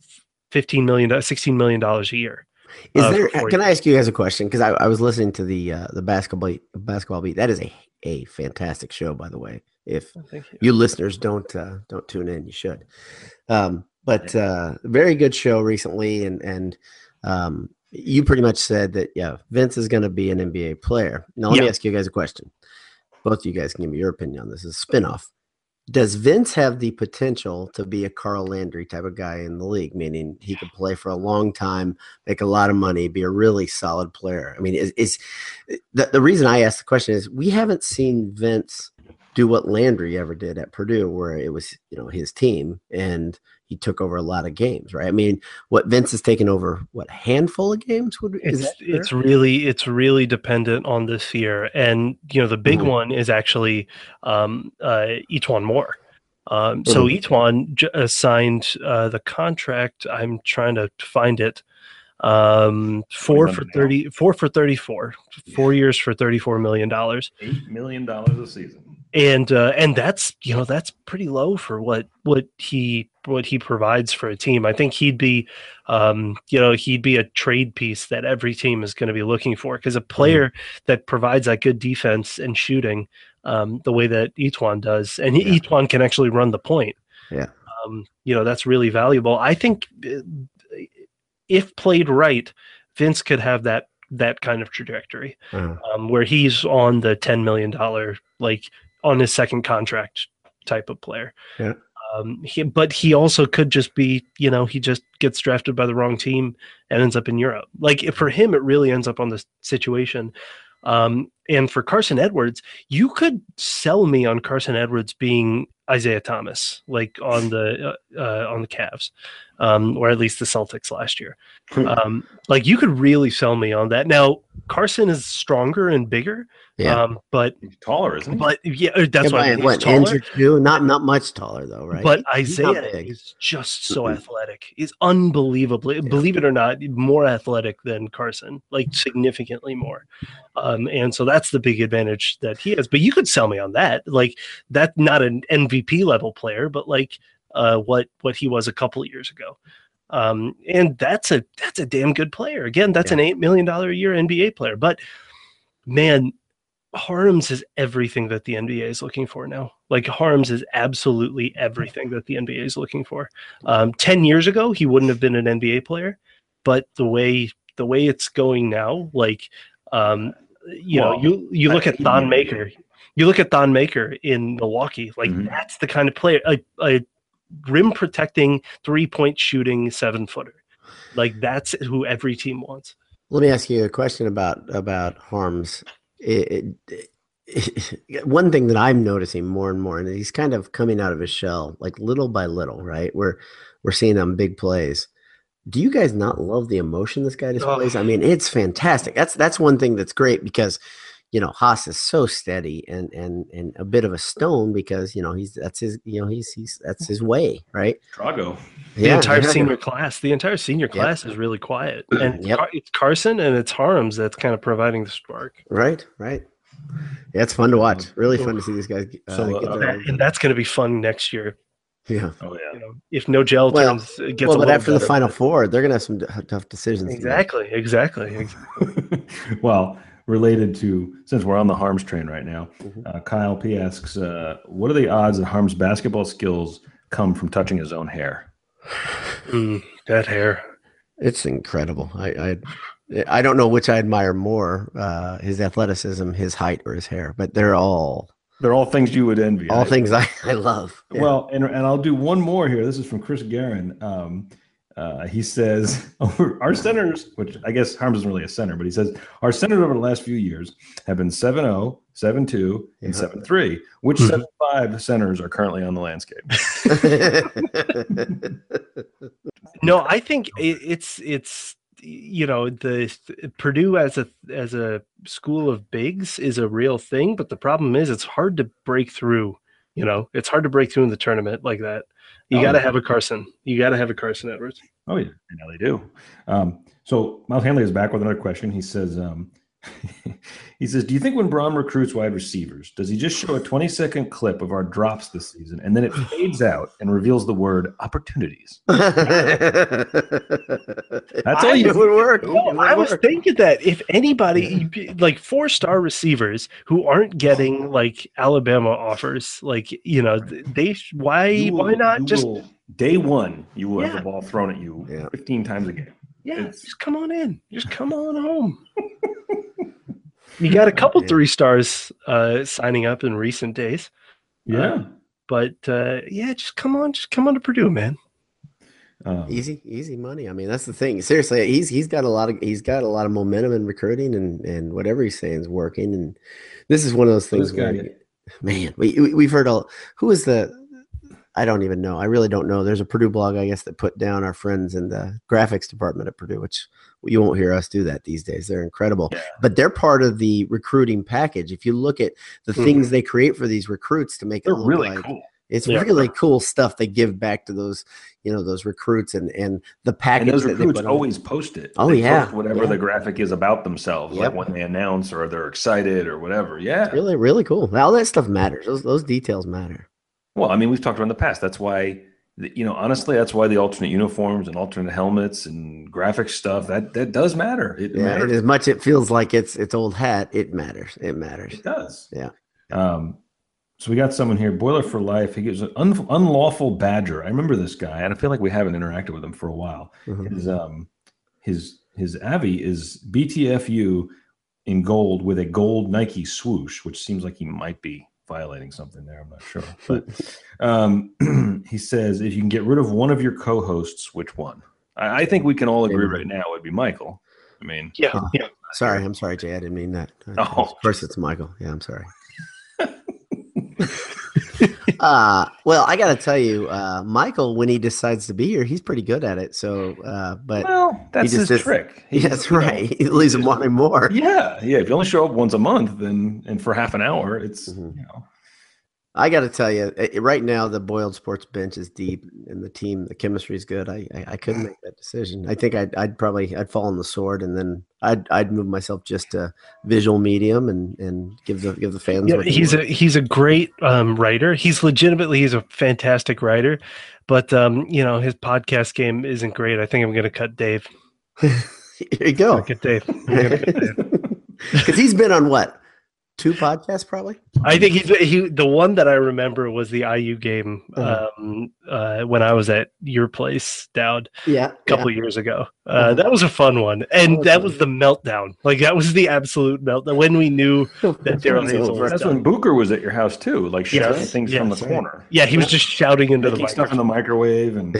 million a year. Is there? Can I ask you guys a question? Because I was listening to the basketball beat. That is a fantastic show, by the way. If you listeners don't tune in, you should. But very good show recently, and you pretty much said that Vince is going to be an NBA player. Now let me ask you guys a question. Both of you guys can give me your opinion on this. It's a spinoff. Does Vince have the potential to be a Carl Landry type of guy in the league, meaning he could play for a long time, make a lot of money, be a really solid player? I mean, is the reason I asked the question is we haven't seen Vince do what Landry ever did at Purdue, where it was, his team and he took over a lot of games, right? I mean, what Vince has taken over, a handful of games? It's really dependent on this year. And, the big one is actually E'Twaun Moore. So E'Twaun signed the contract. I'm trying to find it. 4 for 34, 4 years for $34 million, $8 million a season. And that's pretty low for what he provides for a team. I think he'd be a trade piece that every team is going to be looking for, because a player that provides that good defense and shooting the way that E'Twaun does, and E'Twaun can actually run the point. Yeah, that's really valuable. I think if played right, Vince could have that kind of trajectory where he's on the $10 million on his second contract type of player. Yeah. But he also could just be, he just gets drafted by the wrong team and ends up in Europe. For him, it really ends up on the situation. And for Carson Edwards, you could sell me on Carson Edwards being Isaiah Thomas, like on the Cavs, or at least the Celtics last year. Like you could really sell me on that. Now Carson is stronger and bigger, but he's taller, isn't he? But that's why he's taller. Too? Not much taller though, right? But Isaiah is just so athletic. He's unbelievably, believe it or not, more athletic than Carson, like significantly more. And so that's the big advantage that he has. But you could sell me on that, like that's not an MVP level player, but like what he was a couple of years ago. And that's a damn good player. Again, that's an $8 million a year NBA player. But man, Harms is everything that the NBA is looking for now. Like Harms is absolutely everything that the NBA is looking for. 10 years ago, he wouldn't have been an NBA player, but the way it's going now, like you look at Thon Maker. You look at Thon Maker in Milwaukee, like that's the kind of player, a rim protecting 3-point shooting 7-footer. Like that's who every team wants. Let me ask you a question about Harms. One thing that I'm noticing more and more, and he's kind of coming out of his shell, like little by little, right? We're seeing him big plays. Do you guys not love the emotion this guy displays? I mean, it's fantastic. That's one thing that's great because, Haas is so steady and a bit of a stone because, that's his way, right? Drago. The entire senior class is really quiet. And it's Carson and it's Harms that's kind of providing the spark. Right. Yeah, it's fun to watch. Really fun to see these guys get there. And that's going to be fun next year. Yeah. Oh yeah. If no gel gets but after the Final Four, they're gonna have some tough decisions. Exactly. Well, related to, since we're on the Harms train right now, Kyle P asks, what are the odds that Harms' basketball skills come from touching his own hair? That hair. It's incredible. I don't know which I admire more, his athleticism, his height, or his hair, but they're all things you would envy. All things I love. Yeah. Well, and I'll do one more here. This is from Chris Guerin. He says, our centers, which I guess Harms isn't really a center, but he says, our centers over the last few years have been 7-0, 7-2, and 7-3. Which 7-5 centers are currently on the landscape? No, I think it's the Purdue as a school of bigs is a real thing, but the problem is it's hard to break through. It's hard to break through in the tournament like that. You got to have a Carson. You got to have a Carson Edwards. Oh yeah, and now they do. So Miles Hanley is back with another question. He says, do you think when Braun recruits wide receivers, does he just show a 20-second clip of our drops this season and then it fades out and reveals the word opportunities? That's all you would work. I was thinking that if anybody, like 4-star receivers who aren't getting like Alabama offers, like, why not just day one, you will have the ball thrown at you 15 times a game. Yeah, just come on in. Just come on home. You got a couple 3-stars signing up in recent days. Yeah. But just come on to Purdue, man. Easy money. I mean, that's the thing. Seriously, he's got a lot of momentum in recruiting and whatever he's saying is working. And this is one of those things where, man, we've heard who is I don't even know. I really don't know. There's a Purdue blog, I guess, that put down our friends in the graphics department at Purdue, which you won't hear us do that these days. They're incredible. Yeah. But they're part of the recruiting package. If you look at the things they create for these recruits to make it look really cool. It's really cool stuff they give back to those, those recruits and the package. And those recruits always post it. Oh, post whatever the graphic is about themselves, like when they announce or they're excited or whatever. Yeah. It's really, really cool. All that stuff matters. Those details matter. Well, I mean, we've talked about in the past. That's why, honestly, that's why the alternate uniforms and alternate helmets and graphic stuff, that does matter. It matters. And as much it feels like it's old hat, it matters. It matters. It does. Yeah. So we got someone here, Boiler for Life. He gives an unlawful badger. I remember this guy, and I feel like we haven't interacted with him for a while. His Avi is BTFU in gold with a gold Nike swoosh, which seems like he might be violating something there. I'm not sure. But he says, if you can get rid of one of your co-hosts, which one? I think we can all agree right now it would be Michael. I mean, yeah. Sorry, I'm sorry, Jay. I didn't mean that. Oh. Of course, it's Michael. Yeah, I'm sorry. Well, I got to tell you, Michael, when he decides to be here, he's pretty good at it. So, but that's his trick. That's right. He leaves him wanting more. Yeah. If you only show up once a month, and for half an hour, it's I got to tell you, right now the Boiled Sports bench is deep, and the chemistry is good. I couldn't make that decision. I think I'd fall on the sword, and then I'd move myself just to visual medium and give the fans. Yeah, he's a great writer. He's a fantastic writer, but his podcast game isn't great. I think I'm going to cut Dave. Here you go. Cut Dave. Because he's been on what? 2 podcasts, probably. I think the one that I remember was the IU game when I was at your place, Dowd. Yeah, a couple years ago. That was a fun one, and that was the meltdown. Like that was the absolute meltdown when we knew that Daryl Hazel was That's done. when Booker was at your house too, like shouting things from the corner. Yeah, he was just shouting into the stuff in the microwave, and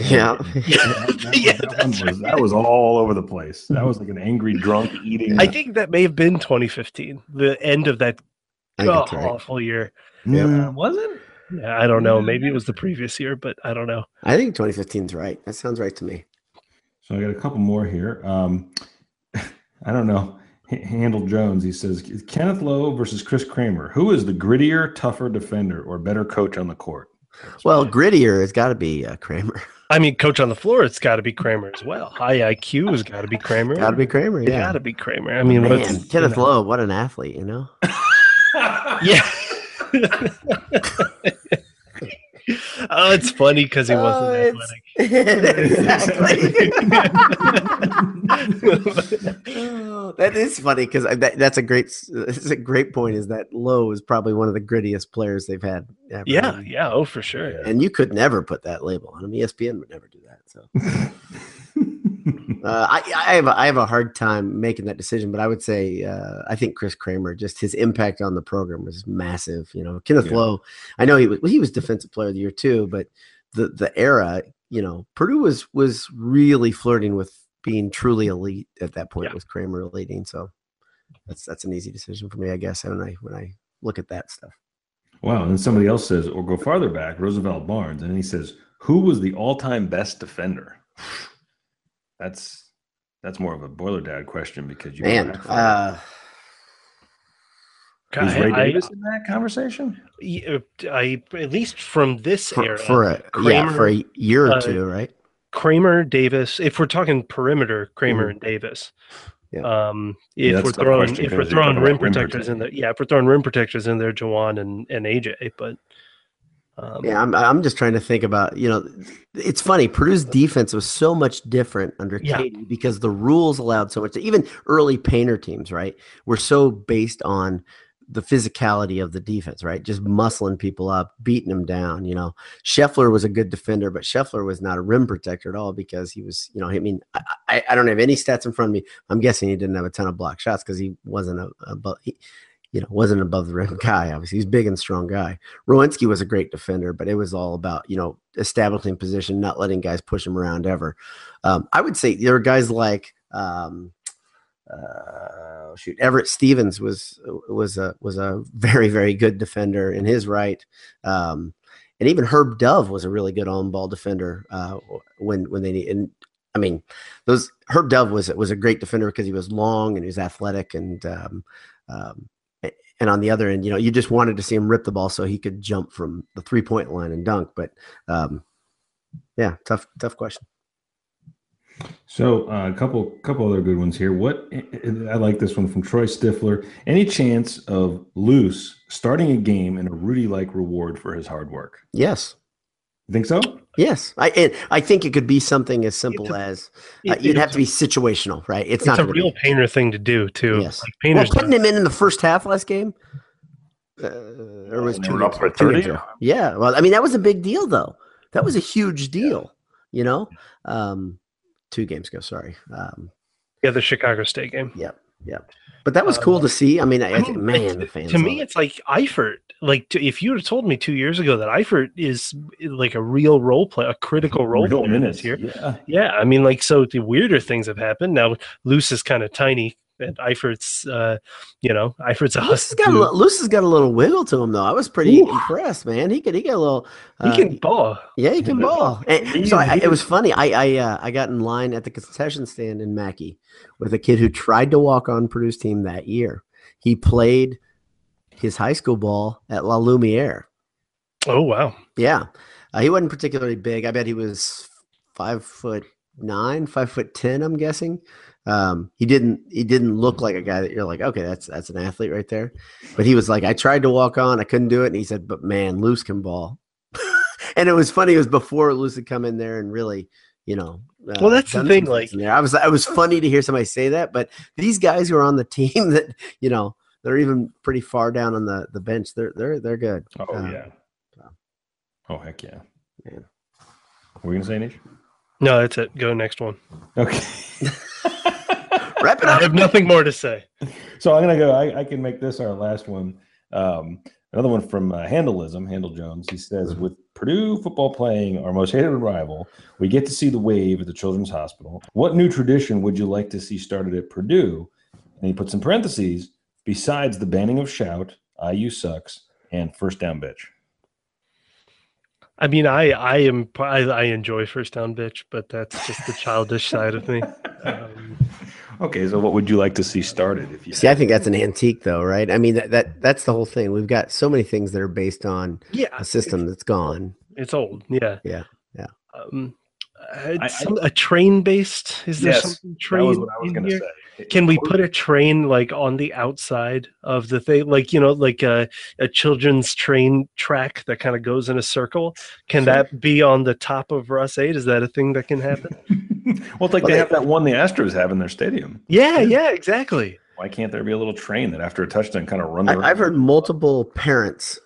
that was all over the place. That was like an angry drunk eating. I think that may have been 2015, the end of that awful year. Yeah, was it? Yeah, I don't know. Maybe it was the previous year, but I don't know. I think 2015 is right. That sounds right to me. So I got a couple more here. I don't know. Handle Jones, he says, Kenneth Lowe versus Chris Kramer. Who is the grittier, tougher defender or better coach on the court? Well, grittier has got to be Kramer. I mean, coach on the floor, it's got to be Kramer as well. High IQ has got to be Kramer. Got to be Kramer, yeah. Got to be Kramer. I mean, Kenneth Lowe, what an athlete, Yeah. Oh, it's funny because he wasn't athletic. Exactly. That is funny because that's a great point. Is that Lowe is probably one of the grittiest players they've had ever. Yeah, oh, for sure. And you could never put that label on him. ESPN would never do that. So. I have a hard time making that decision, but I would say I think Chris Kramer, just his impact on the program was massive. Kenneth Lowe, I know he was Defensive Player of the Year too, but the era, Purdue was really flirting with being truly elite at that point with Kramer leading. So that's an easy decision for me, I guess. When I look at that stuff. Wow, and then somebody else says, or go farther back, Roosevelt Barnes, and then he says, who was the all-time best defender? That's more of a Boiler Dad question because you is Ray Davis in that conversation? At least from this era for a year or two, right? Kramer, Davis. If we're talking perimeter, Kramer and Davis. Yeah. If we're throwing rim protectors in there, if we're throwing rim protectors in there, Jawan and AJ, but. I'm just trying to think about, it's funny. Purdue's defense was so much different under Katie because the rules allowed so much. Even early Painter teams, right, were so based on the physicality of the defense, right? Just muscling people up, beating them down. Scheffler was a good defender, but Scheffler was not a rim protector at all because he was, I don't have any stats in front of me. I'm guessing he didn't have a ton of block shots because he wasn't wasn't above the rim guy. Obviously, he's a big and strong guy. Rowinski was a great defender, but it was all about, establishing position, not letting guys push him around ever. I would say there were guys like Everett Stevens was a very, very good defender in his right. And even Herb Dove was a really good on-ball defender when they need. And I mean, Herb Dove was a great defender because he was long and he was athletic and on the other end, you just wanted to see him rip the ball so he could jump from the 3-point line and dunk. But tough question. So a couple other good ones here. I like this one from Troy Stifler. Any chance of Luce starting a game and a Rudy-like reward for his hard work? Yes. You think so? Yes. I think it could be something as simple as you'd have to be situational, right? It's not a real Painter thing to do too. Yes. Like putting him in the first half last game. Or was they were up for 30? Yeah. Well, I mean, that was a big deal though. That was a huge deal, 2 games ago. Sorry. The Chicago State game. Yep. Yeah. But that was cool to see. I mean, the fans. To me, it's like Eifert. Like, if you had told me 2 years ago that Eifert is like a real role play, a critical role player this year. Yeah. I mean, like, so the weirder things have happened. Now, Luce is kind of tiny, and Eifert's, Eifert's a husky. Luce has got a little wiggle to him, though. I was pretty impressed, man. He got a little. He can ball. Yeah, he can ball. And so it was funny. I got in line at the concession stand in Mackey with a kid who tried to walk on Purdue's team that year. He played his high school ball at La Lumiere. Oh, wow. Yeah. He wasn't particularly big. I bet he was 5'9", 5'10", I'm guessing. He didn't look like a guy that you're like, okay, that's an athlete right there. But he was like, I tried to walk on, I couldn't do it. And he said, but man, Luce can ball. And it was funny. It was before Luce had come in there and really, well, that's the thing. Like, I was funny to hear somebody say that, but these guys who are on the team that, they're even pretty far down on the bench. They're good. Oh yeah. Oh heck yeah. Man. What were you gonna say, Nish? No, that's it. Go next one. Okay. Wrap it up. I have nothing more to say. So I'm gonna go. I can make this our last one. Another one from Handle Jones. He says, with Purdue football playing our most hated rival, we get to see the wave at the Children's Hospital. What new tradition would you like to see started at Purdue? And he puts in parentheses, besides the banning of shout, IU sucks, and first down bitch. I mean, I enjoy first down bitch, but that's just the childish side of me. Okay, so what would you like to see started? If you I think that's an antique, though, right? I mean, that's the whole thing. We've got so many things that are based on a system that's gone. It's old, yeah. A train based? Is there something train? That was what I was going to say. Can we put a train like on the outside of the thing, like a children's train track that kind of goes in a circle? Can that be on the top of Russ 8? Is that a thing that can happen? Well, it's like they have that one the Astros have in their stadium. Yeah, exactly. Why can't there be a little train that after a touchdown kind of runs around? I've heard multiple parents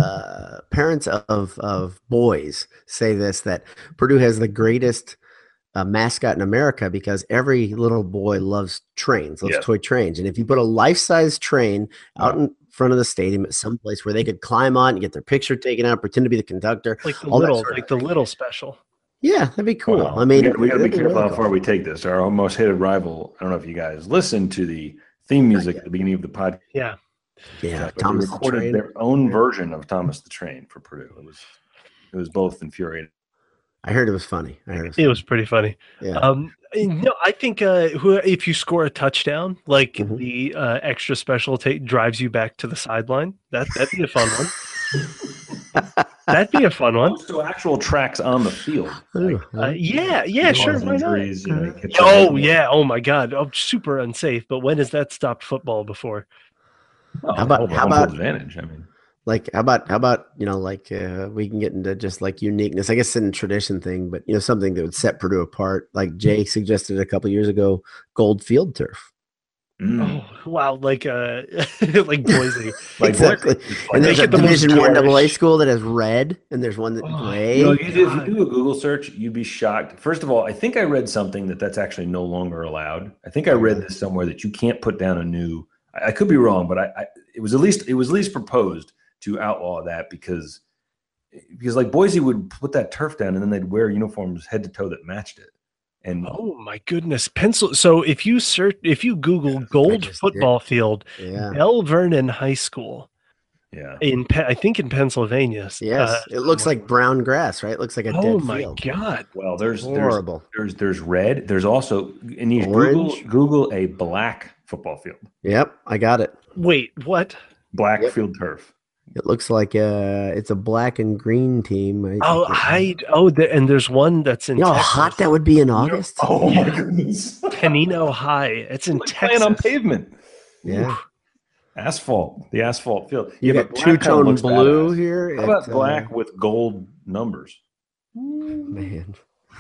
of boys say this, that Purdue has the greatest mascot in America because every little boy loves toy trains. And if you put a life-size train out in front of the stadium at some place where they could climb on and get their picture taken out, pretend to be the conductor, like the little special. Yeah, that'd be cool. Well, I mean, we got to be careful how far we take this. Our most hated rival. I don't know if you guys listened to the theme music at the beginning of the podcast. Yeah. Thomas recorded their own version of Thomas the Train for Purdue. It was both infuriating. I heard it was funny. It was pretty funny. Yeah. I think if you score a touchdown, like the extra special drives you back to the sideline, that'd be a fun one. That'd be a fun one. So actual tracks on the field. Sure. Why not? Oh my God. Oh, super unsafe. But when has that stopped football before? How about advantage? I mean, like how about we can get into just like uniqueness, I guess, in tradition thing, but something that would set Purdue apart. Like Jay suggested a couple years ago, gold field turf. Oh wow! Like Boise, exactly. And there's a Division I AA school that has red, and there's one that gray. If you do a Google search, you'd be shocked. First of all, I think I read something that's actually no longer allowed. I think I read this somewhere that you can't put down a new. I could be wrong, but it was at least proposed to outlaw that because like Boise would put that turf down and then they'd wear uniforms head to toe that matched it. And oh my goodness, So if you Google gold football field, Bell Vernon High School, I think in Pennsylvania. Yes, it looks like brown grass, right? It looks like a dead field. Oh my God! Well, there's horrible. There's red. There's also Google a black football field. Yep, I got it. Wait, what? Black field turf. It looks like it's a black and green team. And there's one that's in. How hot that would be in August? Oh my goodness! Canino High. It's in Texas. Playing on pavement. Yeah. Asphalt. The asphalt field. You got two-tone blue here. How about black with gold numbers? Man.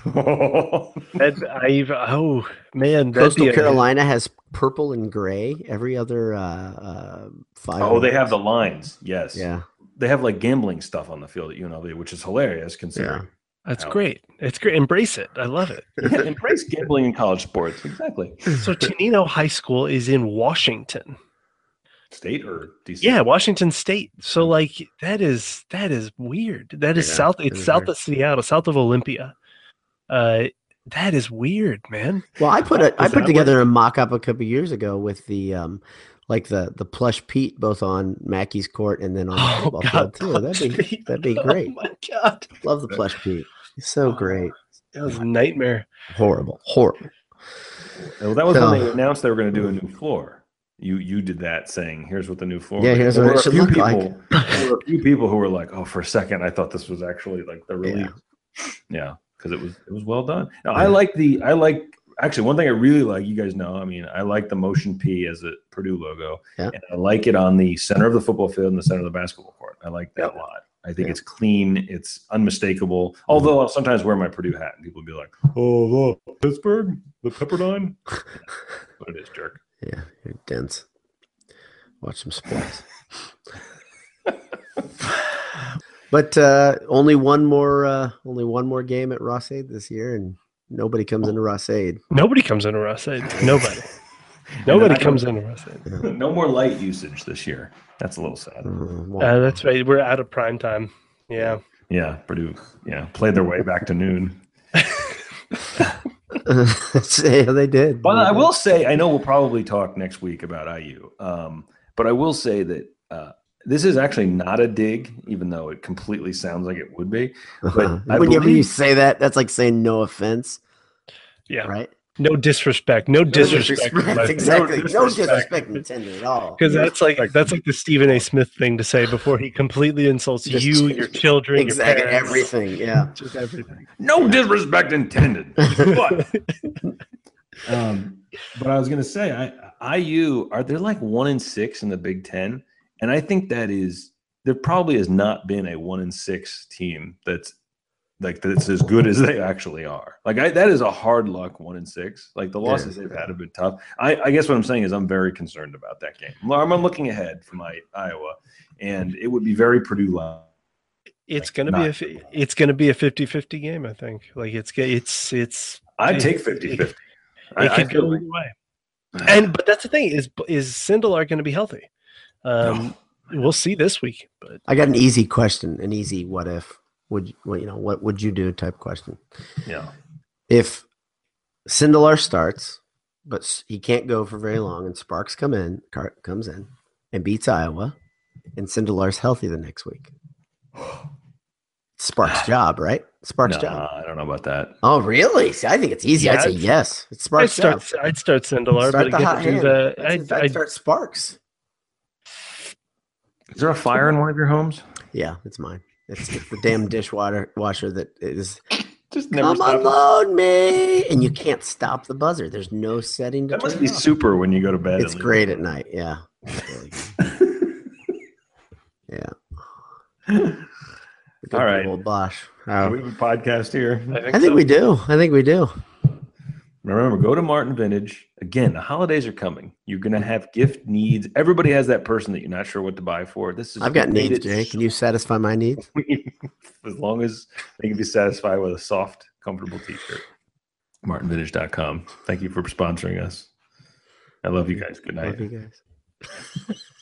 Coastal Carolina has purple and gray. Every other 5. Oh, they have the lines. Yes. Yeah. They have like gambling stuff on the field at UNLV, which is hilarious considering That's great. It's great. Embrace it. I love it. Yeah, embrace gambling in college sports. Exactly. So Chenino High School is in Washington State or DC? Yeah, Washington State. So like that is weird. That is south. It's south of Seattle, south of Olympia. That is weird, man. Well, I put together a mock-up a couple years ago with the the plush Pete both on Mackey's court and then on the football field too. That'd be great. Oh my God, love the plush Pete. He's so great. That was a nightmare. Horrible. Well, that was when they announced they were going to do a new floor. You did that saying, "Here's what the new floor." Yeah, here's what it should look like. There were a few people who were like, "Oh, for a second, I thought this was actually like the release." Yeah, because it was well done. Now, I like actually one thing I really like. You guys know, I mean, I like the Motion P as a Purdue logo, and I like it on the center of the football field and the center of the basketball court. I like that a lot. I think it's clean, it's unmistakable. Although I'll sometimes wear my Purdue hat and people will be like, "Oh, the Pittsburgh, the Pepperdine," but it is jerk. Yeah, you're dense. Watch some sports. But only one more game at Ross-Ade this year, and nobody comes into Ross-Ade. Nobody comes into Ross-Ade. Nobody comes into Ross-Ade. No more light usage this year. That's a little sad. That's right. We're out of prime time. Yeah. Yeah, Purdue. Yeah, played their way back to noon. Yeah, they did. But I will say, I know we'll probably talk next week about IU, but I will say that this is actually not a dig, even though it completely sounds like it would be. But whenever you say that, that's like saying no offense. Yeah. Right? No disrespect. No disrespect. Exactly. No disrespect intended at all. Because that's like the Stephen A. Smith thing to say before he completely insults you, your children, exactly, your parents. everything. Yeah. Just everything. No disrespect intended. But I was gonna say IU they're like 1-6 in the Big Ten. And I think there probably has not been a 1-6 team that's as good as they actually are. Like that is a hard luck 1-6. Like the losses they've had have been tough. I guess what I'm saying is I'm very concerned about that game. I'm looking ahead for my Iowa, and it would be very Purdue-like. It's gonna be a 50-50 game. I think. Like it's. I'd take 50-50. It could go either way. But that's the thing is Sindelar going to be healthy? We'll see this week. But I got an easy question, an easy what if. What would you do type question? Yeah. If Sindelar starts, but he can't go for very long, and Sparks comes in and beats Iowa, and Sindelar's healthy the next week. Sparks' job, right? Sparks' job. I don't know about that. Oh, really? See, I think it's easy. I'd say yes. It's Sparks' job. I'd start Sindelar, but I'd start Sparks. Is there a fire in one of your homes? Yeah, it's mine. It's the damn washer that is just never come unload me, and you can't stop the buzzer. There's no setting to that turn must be off. Super when you go to bed. It's great at night. Yeah. Yeah. All right, old Bosch. We have a podcast here. I think we do. Remember, go to Martin Vintage. Again, the holidays are coming. You're going to have gift needs. Everybody has that person that you're not sure what to buy for. I've got needs, Jay. Can you satisfy my needs? As long as they can be satisfied with a soft, comfortable t-shirt. MartinVintage.com. Thank you for sponsoring us. I love you guys. Good night. Love you guys.